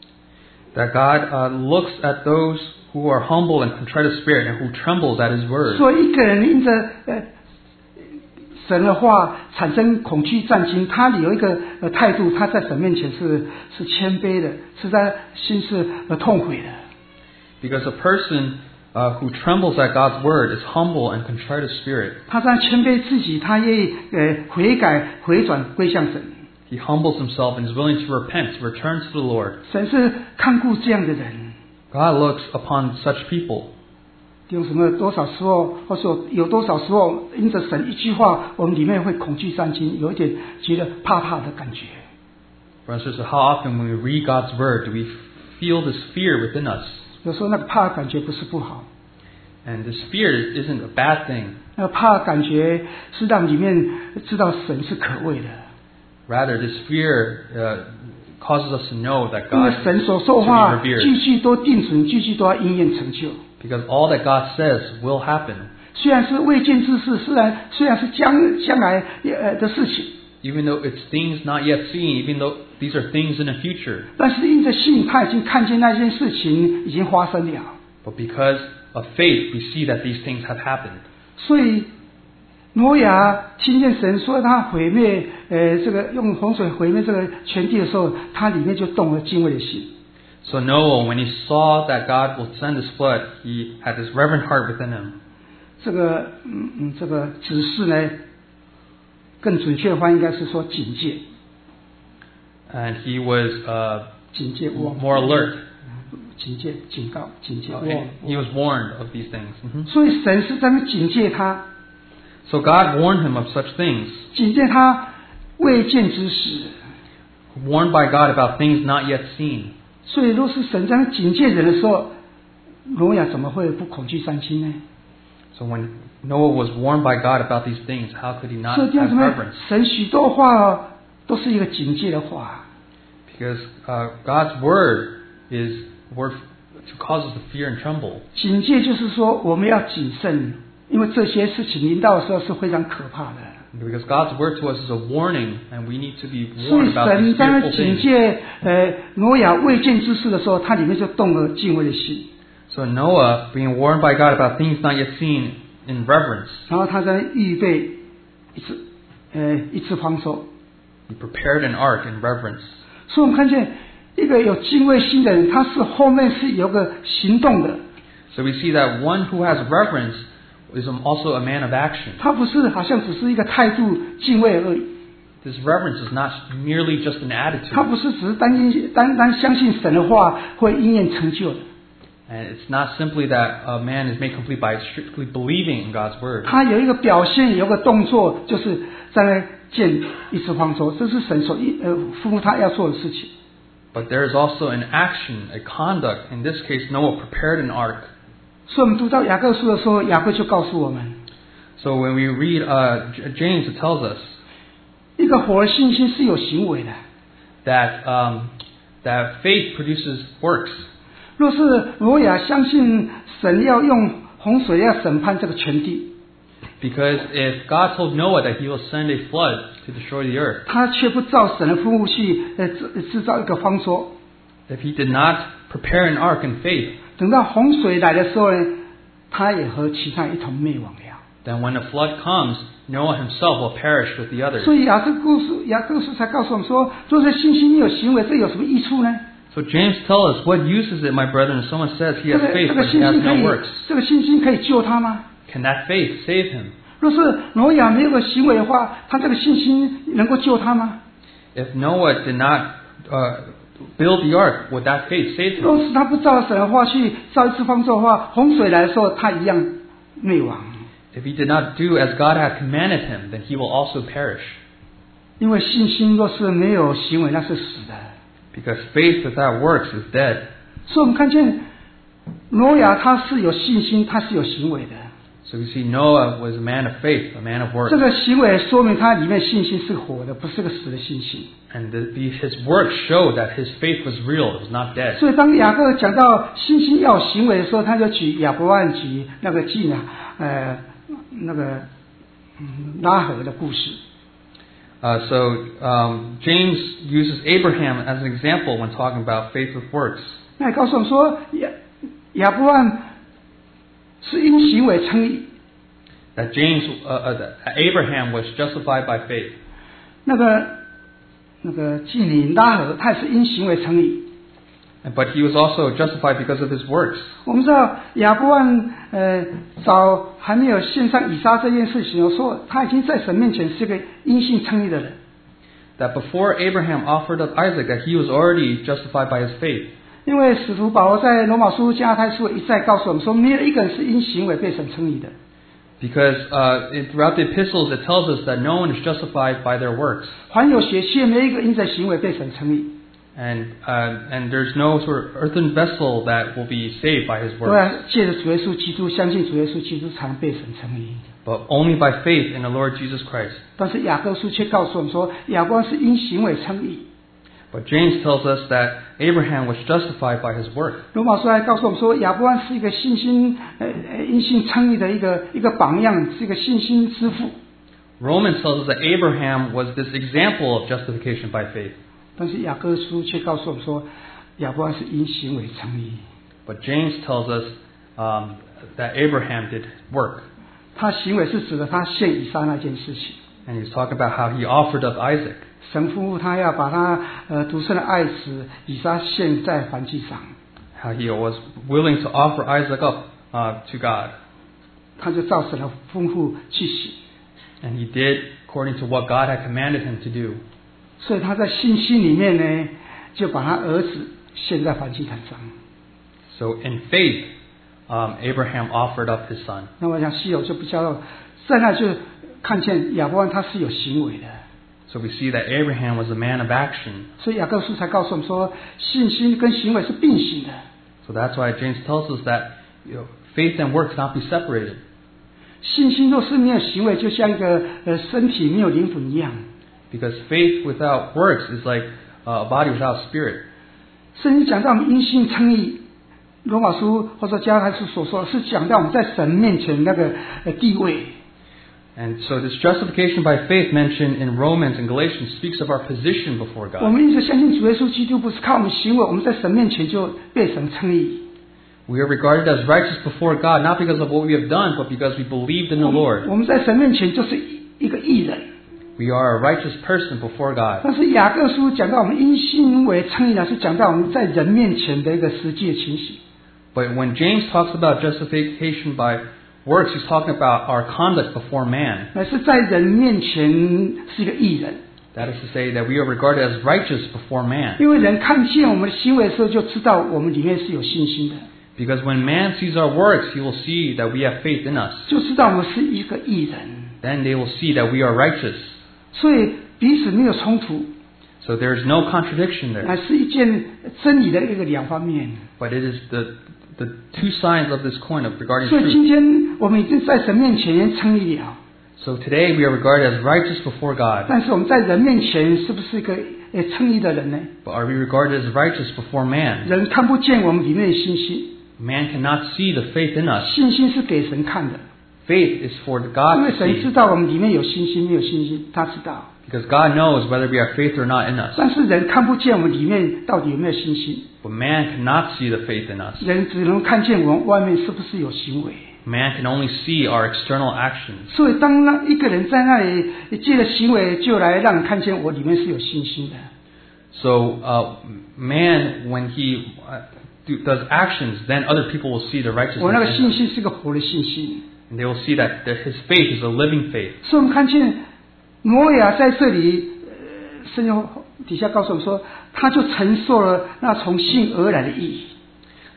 that God uh, looks at those who are humble and contrite of spirit and who trembles at His word. 所以一个人因着呃神的话产生恐惧战兢，他有一个呃态度，他在神面前是是谦卑的，是在心是呃痛悔的。 Because a person uh, who trembles at God's word is humble and contrite of spirit. 他在谦卑自己，他愿意呃悔改回转归向神。 He humbles himself and is willing to repent, to return to the Lord. 神是看顾这样的人。 God looks upon such people. 弟兄姊妹，多少时候，或者有多少时候，因着神一句话，我们里面会恐惧战兢，有一点觉得怕怕的感觉。 Brothers and sisters, how often when we read God's word do we feel this fear within us? 有时候那个怕的感觉不是不好， And this fear isn't a bad thing. 那个怕的感觉是让里面知道神是可畏的， Rather, this fear uh, causes us to know that 因为 God 神 is 所 to 说 be 话 revered. 句句都定准，句句都要应验成就。 Because all that God says will happen. 虽然是未见之事，虽然虽然是将将来呃的事情， Even though it's things not yet seen, even though these are things in the future. 但是因着信，他已经看见那件事情已经发生了。 But because of faith, we see that these things have happened. 所以挪亚听见神说他毁灭，呃，这个用洪水毁灭这个全地的时候，他里面就动了敬畏的心。 So Noah, when he saw that God will send this flood, he had this reverent heart within him. 这个，嗯嗯，这个指示呢，更准确的话应该是说警戒， And he was uh, 警戒 warn more alert. 警戒、警告、警戒 Uh, warn he was warned of these things. Mhm. 所以神是在那警戒他， So God warned him of such things, 警戒他未见之事。 warned by God about things not yet seen. 所以，若是神在那警戒人的时候，挪亚怎么会不恐惧战兢呢？ So when Noah was warned by God about these things, how could he not 所以，弟兄 have 姊妹， reverence? 神许多话都是一个警戒的话。 Because uh, God's word is word to cause us to fear and tremble. 警戒就是说，我们要谨慎，因为这些事情临到的时候是非常可怕的。 Because God's word to us is a warning, and we need to be 所 warned 以 about 神 these 在那 fearful 警 things. 戒呃挪亚未见之事的时候，他里面就动了敬畏的心， So Noah, being warned by God about things not yet seen, in reverence, 然后他在预备一次呃一次方舟。 he prepared an ark in reverence. 所以我们看见一个有敬畏心的人，他是后面是有个行动的， So we see that one who has reverence is also a man of action. 他不是好像只是一个态度敬畏而已， This reverence is not merely just an 他 attitude, 不是只是单信单单相信神的话会应验成就的， and it's not simply that a man is made complete by strictly believing in God's word. 他有一个表现，有一个动作，就是在那建一次方舟，这是神所一呃吩咐他要做的事情。 But there is also an action, a conduct. In this case, Noah prepared an ark. 所以我们读到雅各书的时候，雅各就告诉我们， So when we read uh, J- James, it tells us 一个活的信心是有行为的。 that um, that faith produces works. 若是挪亚相信神要用洪水要审判这个全地， Because if God told Noah that he will send a flood to destroy the earth, 他却不照神的吩咐去呃制制造一个方舟， if he did not prepare an ark in faith, 等到洪水来的时候呢，他也和其他一同灭亡了。 then when the flood comes, Noah himself will perish with the others. 所以雅各故事雅各书才告诉我们说，若是信心有行为，这有什么益处呢？ So James tells us, what use is it, my brethren, if someone says he 这 has 个 faith 这个 but he 信 has 心可 no 以 works? 这个信心可以救他吗？ Can that faith save him? 若是挪亚没有个行为的话，他这个信心能够救他吗？ If Noah did not uh, build the ark, would that faith save him? 若是他不照神的话去造一次方舟的话，洪水来的时候，他一样灭亡。 If he did not do as God had commanded him, then he will also perish. 因为信心若是没有行为，那是死的。 Because faith without works is dead. 所以我们看见挪亚他是有信心，他是有行为的。 So we see Noah was a man of faith, a man of works. 这个行为说明他里面信心是活的，不是个死的信心。 And the, the, his works showed that his faith was real, it was not dead. 所以当雅各讲到信心要有行为的时候，他就举亚伯兰举那个记呢，呃，那个嗯拉合的故事。 Uh, so um, James uses Abraham as an example when talking about faith with works. 那也告诉我们说，亚亚伯兰是因行为称义。 That James, uh, uh, that Abraham was justified by faith. 那个那个妓女拉合，他也是因行为称义。 But he was also justified because of his works. 我们知道亚伯兰呃早还没有献上以撒这件事情，我说他已经在神面前是个因信称义的人。 That before Abraham offered up Isaac, that he was already justified by his faith. 因为使徒保罗在罗马书、加拉太书一再告诉我们说，没有一个人是因行为被神称义的。 Because uh, it, throughout the epistles it tells us that no one is justified by their works. 凡有血气，没有一个因着行为被神称义。 And uh, and there's no sort of earthen vessel that will be saved by his 对 works. 啊，借着主耶稣基督，相信主耶稣基督才能被神称义。 But only by faith in the Lord Jesus Christ. 但是雅各书却告诉我们说，亚伯兰是因行为称义。 But James tells us that Abraham was justified by his work. 罗马书还告诉我们说，亚伯兰是一个信心呃呃因信称义的一个一个榜样，是一个信心之父。 Romans tells us that Abraham was this example of justification by faith. 但是雅各书却告诉我们说，亚伯兰是因行为称义。 But James tells us um, that Abraham did work. 他行为是指的他献以撒那件事情。 And he's talking about how he offered up Isaac. 神吩咐他要把他呃独生的爱子以撒献在燔祭上。 How he was willing to offer Isaac up uh, to God. 他就照神的吩咐去行。 And he did according to what God had commanded him to do. 所以他在信心里面呢，就把他儿子献在燔祭坛上。 So in faith, um, Abraham offered up his son. 那我想希友就比较在那就看见亚伯兰他是有行为的。 So we see that Abraham was a man of action. 所以雅各书才告诉我们说，信心跟行为是并行的。 So that's why James tells us that you know, faith and work cannot be separated. 信心若是没有行为，就像一个呃身体没有灵魂一样。 Because faith without works is like uh, a body without spirit. 圣经讲到我们因信称义，罗马书或者加拉太书所说的是讲到我们在神面前那个呃地位。 And so this justification by faith mentioned in Romans and Galatians speaks of our position before 我 God. 们一直相信主耶稣基督不是靠我们行为，我们在神面前就被神称义。 We are regarded as righteous before God, not because of what we have done, but because we believed in the 我 Lord. 们在神面前就是一个义人。 We are a righteous person before God. 但是雅各书讲到我们因行为称义呢，是讲到我们在人面前的一个实际的情形。 But when James talks about justification by works, he's talking about our conduct before man. 乃是在人面前是一个义人。 That is to say that we are regarded as righteous before man. 因为人看见我们的行为的时候，就知道我们里面是有信心的， Because when man sees our works, he will see that we have faith in us. 就知道我们是一个义人。 Then they will see that we are righteous. 所以彼此没有冲突， So there is no contradiction 乃 there. 是一件真理的一个两方面。 But it is the the two sides of this coin of regarding 所以今 truth. 天我们已经在神面前称义了， So today we are regarded as righteous before God. 但是我们在人面前是不是一个呃称义的人呢？ But are we regarded as righteous before man? 人看不见我们里面的信心， Man cannot see the faith in us. 信心是给神看的， Faith is for 因 God 为 to 神知 see. 道我们里面有信心没有信心，他知道。 Because God knows whether we have faith or not in us. 但是人看不见我们里面到底有没有信心， But man cannot see the faith in us. 人只能看见我们外面是不是有行为。 Man can only see our external actions. 所以当那一个人在那里借着行为就来让人看见我里面是有信心的， So uh, man, when he uh, do, does actions, then other people will see the 我那个 righteousness 信 in us. 心是个活的信心。 And they will see that, that his faith is a living faith. 所以我们看见挪亚在这里，呃，圣经底下告诉我们说，他就承受了那从信而来的义。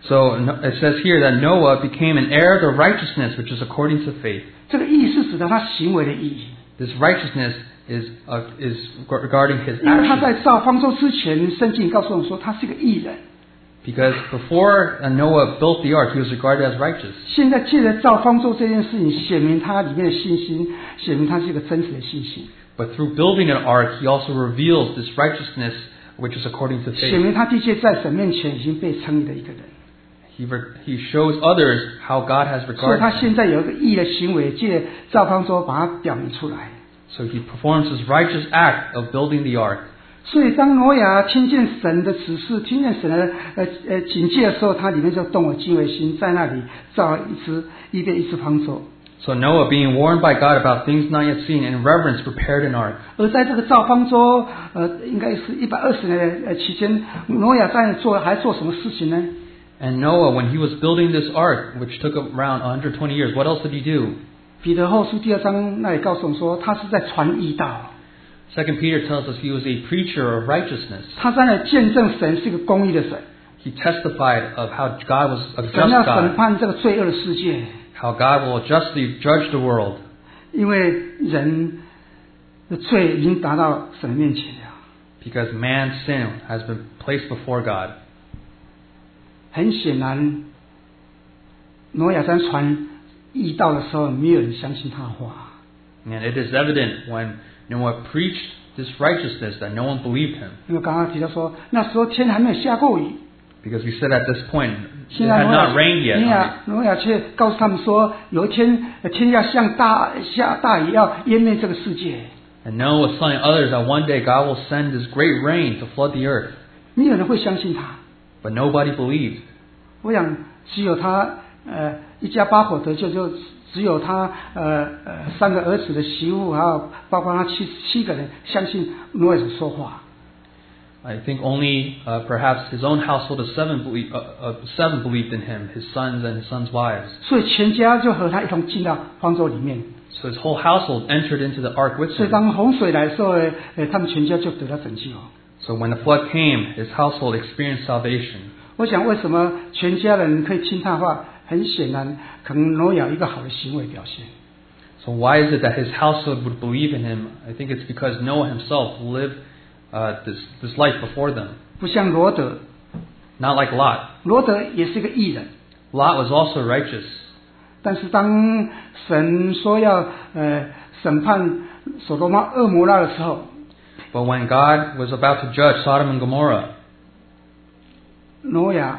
So it says here that Noah became an heir of the righteousness which is according to faith. 这个义是指的他行为的意义， This righteousness is uh, is regarding his 因为他 actions. 在造方舟之前，圣经告诉我们说他是个义人。 Because before uh, Noah built the ark, he was regarded as righteous. 现在借着造方舟这件事情，显明他里面的信心，显明他是一个真实的信心， But through building an ark, he also reveals this righteousness which is according to 显 faith. 明他的确在神面前已经被称义的一个人。 He, re- he shows others how God has 所以他 regarded 现 him. 在有一个义的行为，借造方舟把它表明出来。 So he performs his righteous act of building the ark. 所以当挪亚听见神的指示，听见神的呃呃警戒的时候，他里面就动了敬畏心，在那里造了一只预备一只方舟。 So Noah, being warned by God about things not yet seen, in reverence prepared an ark. 而在这个造方舟呃应该是一百二十年的呃期间，挪亚在做还做什么事情呢？ And Noah, when he was building this ark, which took around one hundred twenty years, what else did he do? 彼得后书第二章那里告诉我们说，他是在传义道， Second Peter tells us he was a preacher of righteousness. 他在那里见证神是一个公义的神， He testified of how God was a 神 just 要审 God, 判这个罪恶的世界， how God will justly judge the world. 因为人的罪已经达到神的面前了。 Because man's sin has been placed before God. 很显然，挪亚在传义道的时候，没有人相信他的话。 And it is evident when Noah preached this righteousness that no one believed him. 因为刚刚提到说，那时候天还没有下过雨， Because we said at this point, it 现在 had 挪亚 not rained yet. 挪 on 亚 it. 挪亚却告诉他们说，有一天呃天要像大下大雨，要淹灭这个世界。 And Noah was telling others that one day God will send this great rain to flood the earth. 没有人会相信他。 But nobody believed. 我想，只有他呃一家八口得救，就只有他呃呃三个儿子的媳妇，还有包括他七七个人相信挪亚所说话。 I think only uh, perhaps his own household of seven, belie- uh, uh, seven believed in him, his sons and his sons' wives. 所以全家就和他一同进到方舟里面。 So his whole household entered into the ark with 所以 him. 当洪水来的时候，呃，呃他们全家就得到拯救。 So when the flood came, his household experienced salvation. 我想，为什么全家人可以听他话？很显然，可能挪亚一个好的行为表现。 So why is it that his household would believe in him? I think it's because Noah himself lived uh, this, this life before them. 不像罗德， Not like Lot. 罗德也是一个义人， Lot was also righteous. 但是当神说要呃审判所多玛、蛾摩拉的时候， But when God was about to judge Sodom and Gomorrah, 挪亚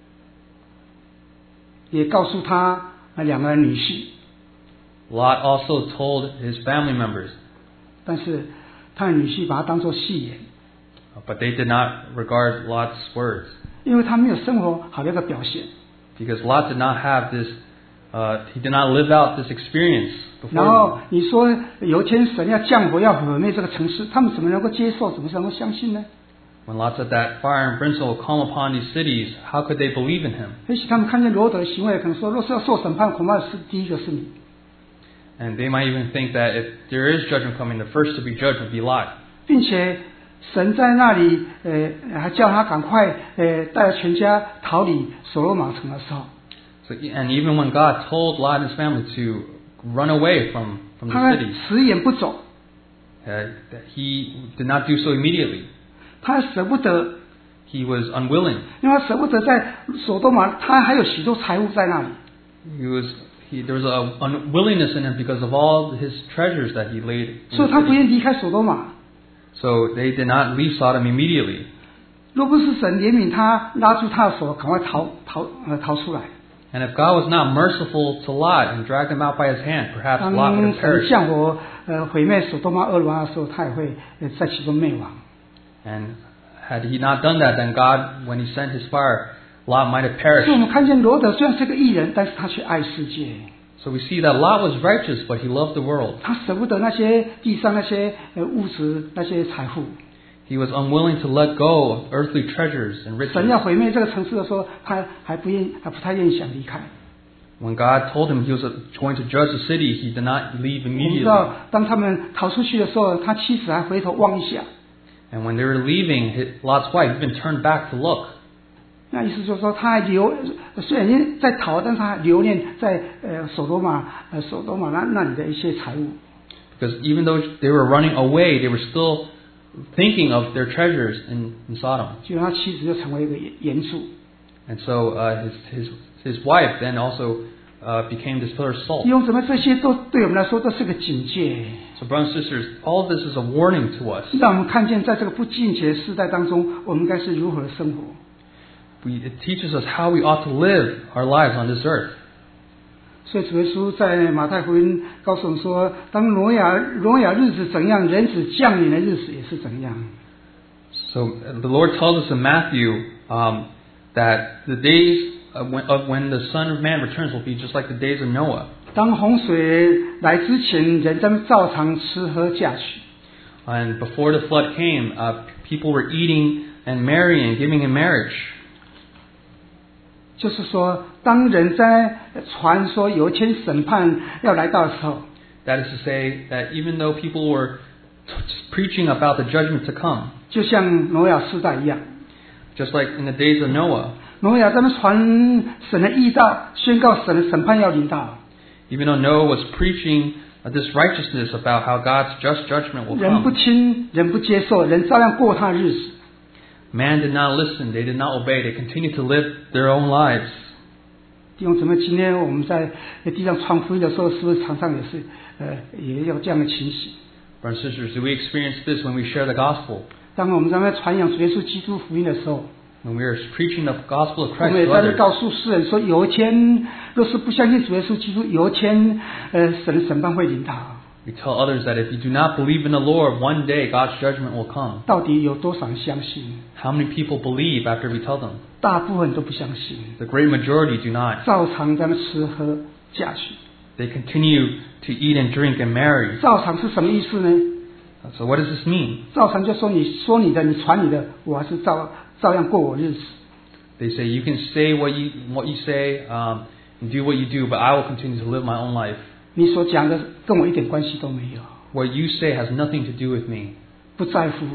也告诉他那两个女婿， Lot also told his family members, 但是他的女婿把他当作戏言， but they did not regard Lot's words. 因为他没有生活好的一个表现。 Because Lot did not have this, uh, he did not live out this experience 然 before 后 them. 你说有一天神要降火要毁灭这个城市，他们怎么能够接受？怎么能够相信呢？ When Lot said that fire and brimstone will come upon these cities, how could they believe in him? 也许他们看见罗德的行为，可能说，若是要受审判，恐怕是第一个是你。 And they might even think that if there is judgment coming, the first to be judged would be Lot. 并且神在那里，呃，还叫他赶快，呃，带着全家逃离所罗马城的时候， So, and even when God told Lot and his family to run away from, from 他 the city, 迟延不走， uh, that he did not do so immediately. 他舍不得， He was unwilling. 因为他舍不得在所多玛，他还有许多财物在那里， He was he, there was a unwillingness in him because of all his treasures that he laid. In 所以 the 他不 city. 愿意离开所多玛。 So they did not leave Sodom immediately. 若不是神怜悯他，拉住他的手，赶快逃逃呃逃出来。 And if God was not merciful to Lot and dragged him out by his hand, perhaps 当 Lot would have 神 perished. 降火呃毁灭所多玛、俄罗拉的时候，他也会呃在其中灭亡。 And had he not done that, then God, when he sent his fire, Lot might have 所以我 perished. 们看见罗德虽然是个义人，但是他却爱世界， So we see that Lot was righteous, but he loved the world. 他舍不得那些地上那些呃物质、那些财富。 He was unwilling to let go of earthly treasures and 神要 riches. 毁灭这个城市的时候，他还不愿还不太愿意想离开。 When God told him he was going to judge the city, he did not leave 我们知 immediately. 道，当他们逃出去的时候，他妻子还回头望一下， And when they were leaving, his- Lot's wife even turned back to look. 那意思就是说，他还留，虽然已经在逃，但是他留恋在呃索多玛呃索多玛那那里的一些财物。 Because even though they were running away, they were still thinking of their treasures in, in Sodom. 结果他妻子就成为一个盐柱。 And so uh, his his his wife then also uh, became this pillar of salt. 弟兄姊妹，这些都对我们来说都是个警戒。 So brothers and sisters, all of this is a warning to us. 让我们看见，在这个不敬虔的时代当中，我们应该是如何的生活。 We, it teaches us how we ought to live our lives on this earth. 所以主耶稣在马太福音告诉我们说，当挪亚挪亚日子怎样，人子降临的日子也是怎样。 So uh, the Lord tells us in Matthew um, that the days of when, of when the Son of Man returns will be just like the days of Noah. 当洪水来之前，人在照常吃喝嫁娶。 And before the flood came, uh, people were eating and marrying, giving in marriage. 就是说，当人在传说有一天审判要来到的时候， That is to say that even though people were t- preaching about the judgment to come, 就像挪亚世代一样， just like in the days of Noah, 挪亚在那传神的义道，宣告神的审判要临到。 even though Noah was preaching uh, this righteousness about how God's just judgment will 人不 come, 听，人不接受，人照样过他的日子。 man did not listen, they did not obey, they continued to live their own lives. 弟兄姊妹，今天我们在地上传福音的时候，是不是常常也是呃也有这样的情形？ Brothers and sisters, do we experience this when we share the gospel? 当我们在那传扬主耶稣基督福音的时候， When we are preaching the gospel of 我 Christ 们也 to 在那 others, 告诉世人说，有一天若是不相信主耶稣基督，有一天呃神的审判会临到。 we tell others that if you do not believe in the Lord, one day God's judgment will come. 到底有多少人相信？ How many people believe after we tell them? 大部分都不相信， The great majority do not. 照常在那吃喝嫁娶。 They continue to eat and drink and marry. 照常是什么意思呢？ So what does this mean? 照常就说你说你的，你传你的，我还是照照样过我日子。 They say you can say what you what you say um, and do what you do, but I will continue to live my own life. 你所讲的跟我一点关系都没有， What you say has nothing to do with me, 不在乎，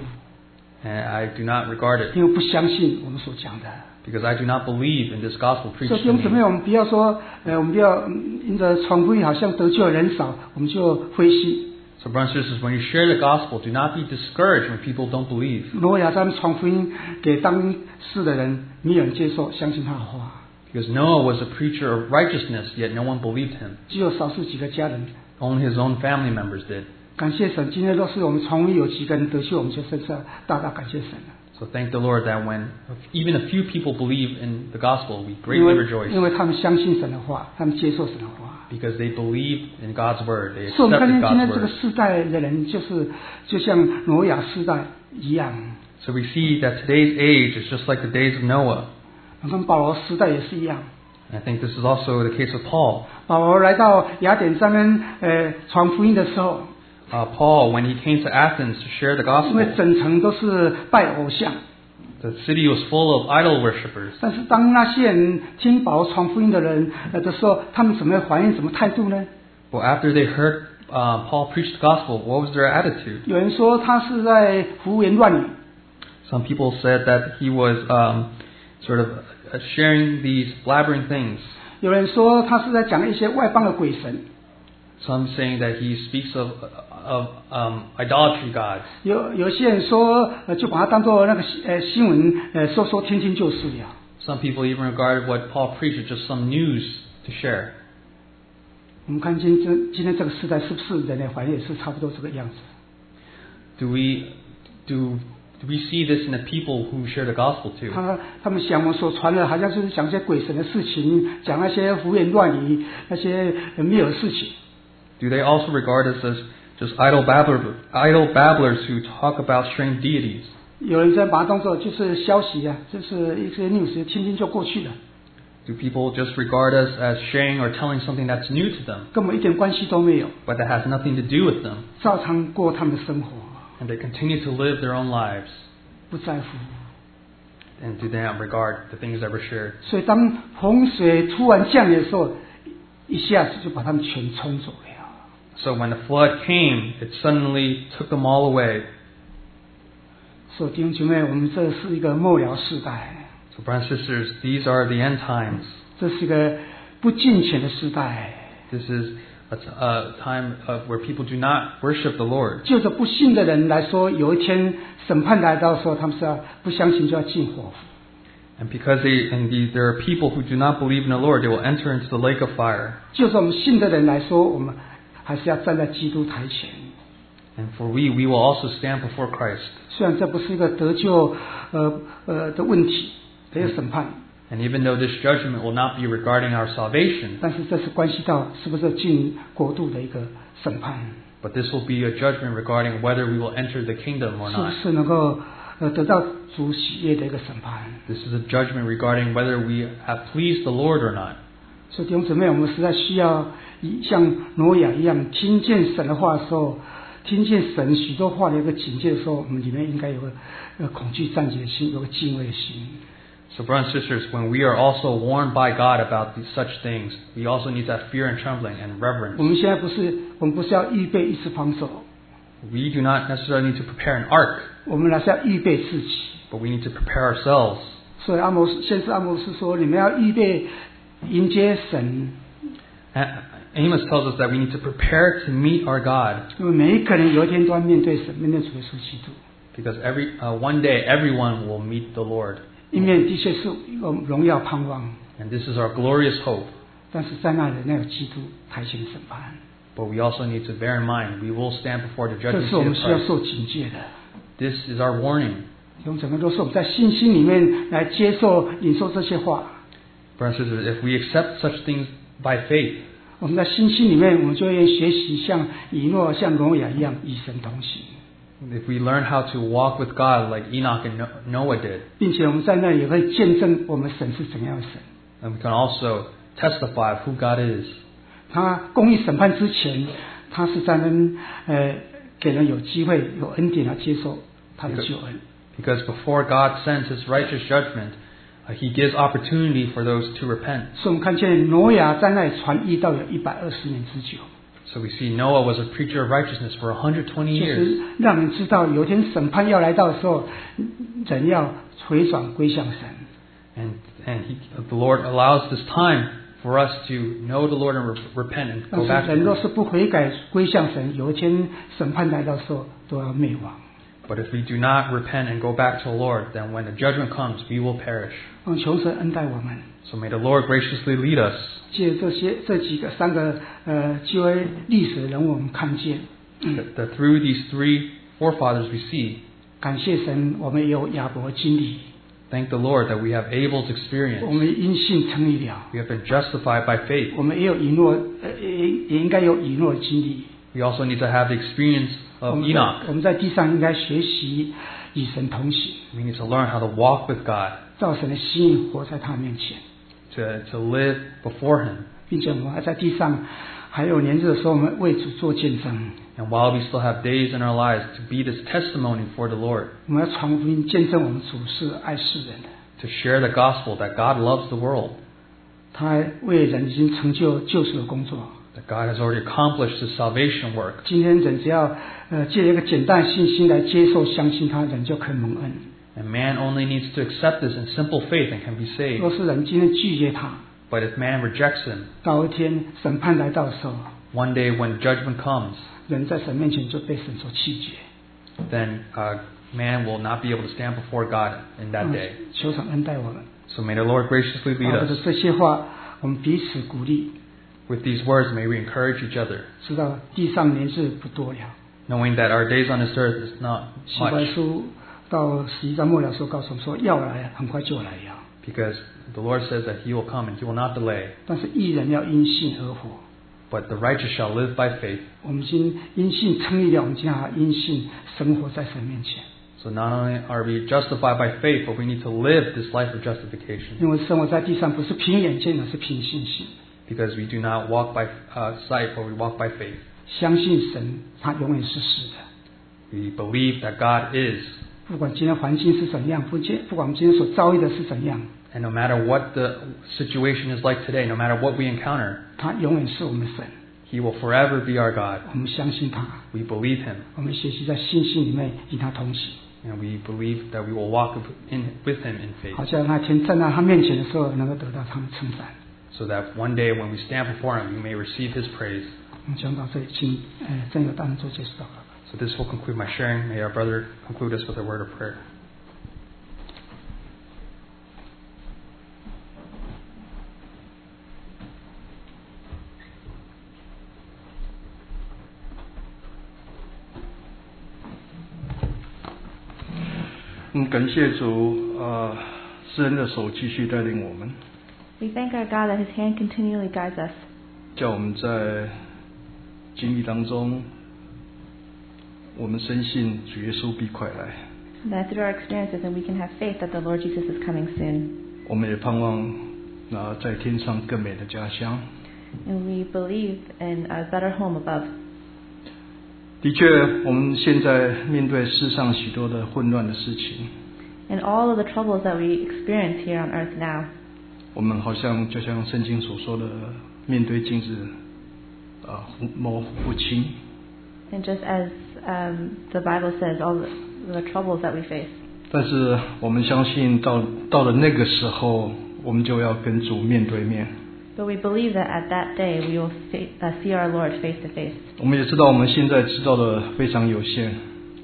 and I do not regard it 因为不相信我们所讲的。 because I do not believe in this gospel 所以 preached 弟 to 兄姊妹， me. 我们不要说，呃，我们不要嗯因着传福音好像得救的人少，我们就灰心。 So brothers and sisters, when you share the gospel, do not be discouraged when people don't believe. 挪亚他们传福音给当世的人，没有人接受，相信他的话， Because Noah was a preacher of righteousness, yet no one believed him. 只有少数几个家人。 Only his own family members did. 感谢神，今天若是我们传福音有几个人得救，我们就真是大大感谢神了。 So thank the Lord that when even a few people believe in the gospel, we 因 greatly 为 rejoice. 因为他们相信神的话，他们接受神的话。 Because they believe in God's word. They 所以我们看 accepted 见今天 God's 这个 word. 世代的人，就是就像挪亚世代一样， So we see that today's age is just like the days of Noah. 跟保罗时代也是一样。 And I think this is also the case of Paul. 保罗来到雅典上面，呃，传福音的时候， Uh, Paul, when he came to Athens to share the 因为 gospel, 整城都是拜偶像， the city was full of idol worshippers. 但是当那些人听保罗传福音的人呃的时候，他们怎么反应，什么态度呢？ Well, after they heard uh, Paul preach the gospel, what was their attitude? 有人说他是在胡言乱语， Some people said that he was um, sort of uh, sharing these blabbering things. 有人说他是在讲一些外邦的鬼神， Some saying that he speaks of of um, idolatry gods. 有有些人说，呃，就把它当做那个呃新闻，呃，说说听听就是了。 Some people even regarded what Paul preached as just some news to share. 我们看今这今天这个时代，是不是人的反应也是差不多这个样子？ Do we do do we see this in the people who share the gospel too? 他他们想我所传的，好像就是讲一些鬼神的事情，讲那些胡言乱语，那些呃没有的事情。 Do they also regard us as just idle babbler, idle babblers who talk about strange deities? 有人在把它当做就是消息啊，就是一些 news，听听就过去了， Do people just regard us as sharing or telling something that's new to them, 跟我们一点关系都没有， but that has nothing to do with them, 照常过他们的生活， and they continue to live their own lives, 不在乎。 and do not regard the things that were shared? 所以当洪水突然降临的时候，一下子就把他们全冲走了。 So when the flood came, it suddenly took them all away. 所以弟兄姐妹，我们这是一个末了世代。 So, brothers and sisters, these are the end times. 这是一个不敬虔的时代。 This is a, a time of where people do not worship the Lord. 就着不信的人来说，有一天审判来到的时候，他们是要不相信就要进火湖。 And because they, indeed, there are people who do not believe in the Lord, they will enter into the lake of fire. 就是我们信的人来说，我们还是要站在基督台前。 And for we, we will also stand before Christ. 虽然这不是一个得救呃呃的问题，这个审判。 And even though this judgment will not be regarding our salvation, 但是这是关系到是不是进国度的一个审判。 but this will be a judgment regarding whether we will enter the kingdom or 是不 not. 是能够呃得到主喜悦的一个审判。 This is a judgment regarding whether we have pleased the Lord or not. 所以弟兄姊妹，我们实在需要像挪亚一样，听见神的话的时候，听见神许多话的一个警戒的时候，我们里面应该有个呃恐惧战兢的心，有个敬畏的心。 So, brothers and sisters, when we are also warned by God about these such things, we also need to have fear and trembling and 我 reverence. 们现在不是，我们不是要预备一次防守， We do not necessarily need to prepare an ark, 我们乃是要预备自己。 but we need to prepare ourselves. 所以阿摩斯先是阿摩斯说，你们要预备迎接神， Amos tells us that we need to prepare to meet our God, 因为每一个人有一天都要面对神，面对主耶稣基督。 because every uh, one day everyone will meet the Lord. 因为的确是有荣耀盼望， And this is our glorious hope. 但是在那里那有基督台前审判， But we also need to bear in mind, we will stand before the 这 judgment 是我 seat 们 of 需要 Christ. 受警戒的。 This is our warning. 用整个都是我们在信心里面来接受、领受这些话。 Brothers and sisters, if we accept such things by faith, 我们在信心里面，我们就会学习像以诺、像挪亚一样与神同行， if we learn how to walk with God like Enoch and Noah did, 并且我们在那里也会见证我们神是怎样的神。 and we can also testify of who God is. 他公义审判之前，他是在那呃给人有机会、有恩典来接受他的救恩。 Because before God sends His righteous judgment, uh, He gives opportunity for those to repent. 所以我们看见挪亚在那里传义到有一百二十年之久， So we see Noah was a preacher of righteousness for one hundred twenty 就 years. 是让人知道有一天审判要来到的时候，人要回转归向神。 And and he, the Lord allows this time for us to know the Lord and re- repent and 但 go 是 back to 人若 Him. 是不悔改归向神，有一天审判来到的时候都要灭亡。 But if we do not repent and go back to the Lord, then when the judgment comes, we will perish. 嗯，求神恩待我们， So may the Lord graciously lead us. 借这些这几个三个呃旧约历史的人物，我们看见， That, that through these three forefathers we see, 感谢神，我们也有亚伯经历， thank the Lord that we have Abel's 我 experience. 们因信称义了， We have been justified by faith. 我们也有以诺，呃也也应该有以诺的经历。 We also need to have the experience 我 of 们在 Enoch. 我们在地上应该学习与神同行， We need to learn how to walk with God, 照神的心意活在他面前， to, to live before Him. 并且我们还在地上还有年日的时候，我们为主做见证。 And while we still have days in our lives, to be this testimony for the Lord, 我们要传福音，见证我们主是爱世人的， to share the gospel that God loves the world, 他为人已经成就救赎的工作。 that God has already accomplished His salvation work. 今天人只要呃借一个简单的信心来接受、相信他，人就可以蒙恩。 And man only needs to accept this in simple faith and can be saved. 若是人今天拒绝他， But if man rejects Him, 到一天审判来到的时候， one day when judgment comes, 人在神面前就被神所弃绝。 then uh, man will not be able to stand before God in that 嗯 day. 求神恩待我们。 So may the Lord graciously lead 把 us. 这些话，我们彼此鼓励， With these words, may we encourage each other, 知道地上年日不多了。 knowing that our days on this earth is not 希伯来 much, 书到十一章末了的时候告诉我们说，要来，很快就来了。 because the Lord says that He will come and He will not delay. 但是义人要因信而活。 But the righteous shall live by faith. 我们已经因信称义了，我们今天还要因信生活在神面前。 So not only are we justified by faith, but we need to live this life of justification. 因为生活在地上不是凭眼见的，是凭信心。 Because we do not walk by uh, sight, but we walk by faith. 相信神，他永远是是的。 We believe that God is. 不管今天环境是怎样，不见不管我们今天所遭遇的是怎样， And no matter what the situation is like today, no matter what we encounter, 他永远是我们的神。 He will forever be our God. 我们相信他， We believe Him. 我们学习在信心里面与他同行。 And we believe that we will walk in, with Him in faith. 好像那天站在他面前的时候，能够得到他们称赞。 So that one day when we stand before Him, we may receive His praise. 我们讲到这里，请呃真有大人做结束祷告。 So this will conclude my sharing. May our brother conclude us with a word of prayer. 嗯，感谢主，呃，施恩的手继续带领我们， We thank our God that His hand continually guides us, 叫我们在经历当中，我们深信主耶稣必快来。 that through our experiences and we can have faith that the Lord Jesus is coming soon. 我们也盼望那在天上更美的家乡。 And we believe in a better home above. 的确，我们现在面对世上许多的混乱的事情， And all of the troubles that we experience here on earth now, 我们好像就像圣经所说的，面对镜子，啊、呃，模糊不清。 and just as um, the Bible says, all the, the troubles that we face. 但是我们相信到到了那个时候，我们就要跟主面对面。 But we believe that at that day we will fa- uh, see our Lord face to face. 我们也知道我们现在知道的非常有限，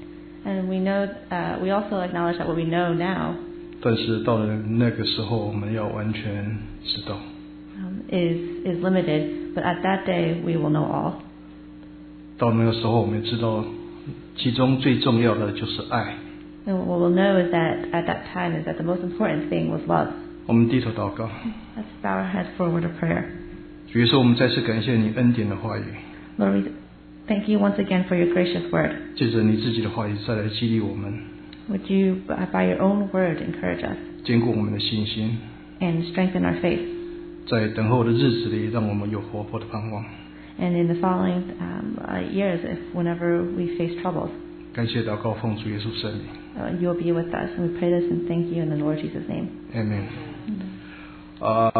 And we know, uh, we also acknowledge that what we know now 但是到了那个时候，我们要完全知道。 um, is is limited. But at that day we will know all. 到那个时候，我们也知道，其中最重要的就是爱。 And what we'll know is that at that time is that the most important thing was love. 我们低头祷告， Let's bow our heads for a word of prayer. 主耶稣，我们再次感谢你恩典的话语， Lord, we thank you once again for your gracious word. 借着你自己的话语再来激励我们， Would you, uh, by your own word, encourage us 坚固我们的信心， and strengthen our faith? 在等候的日子里，让我们有活泼的盼望。 And in the following um, uh, years, if whenever we face troubles, 感谢祷告，奉主耶稣圣名 uh, you'll be with us. And we pray this and thank you in the Lord Jesus' name. ，Amen。啊。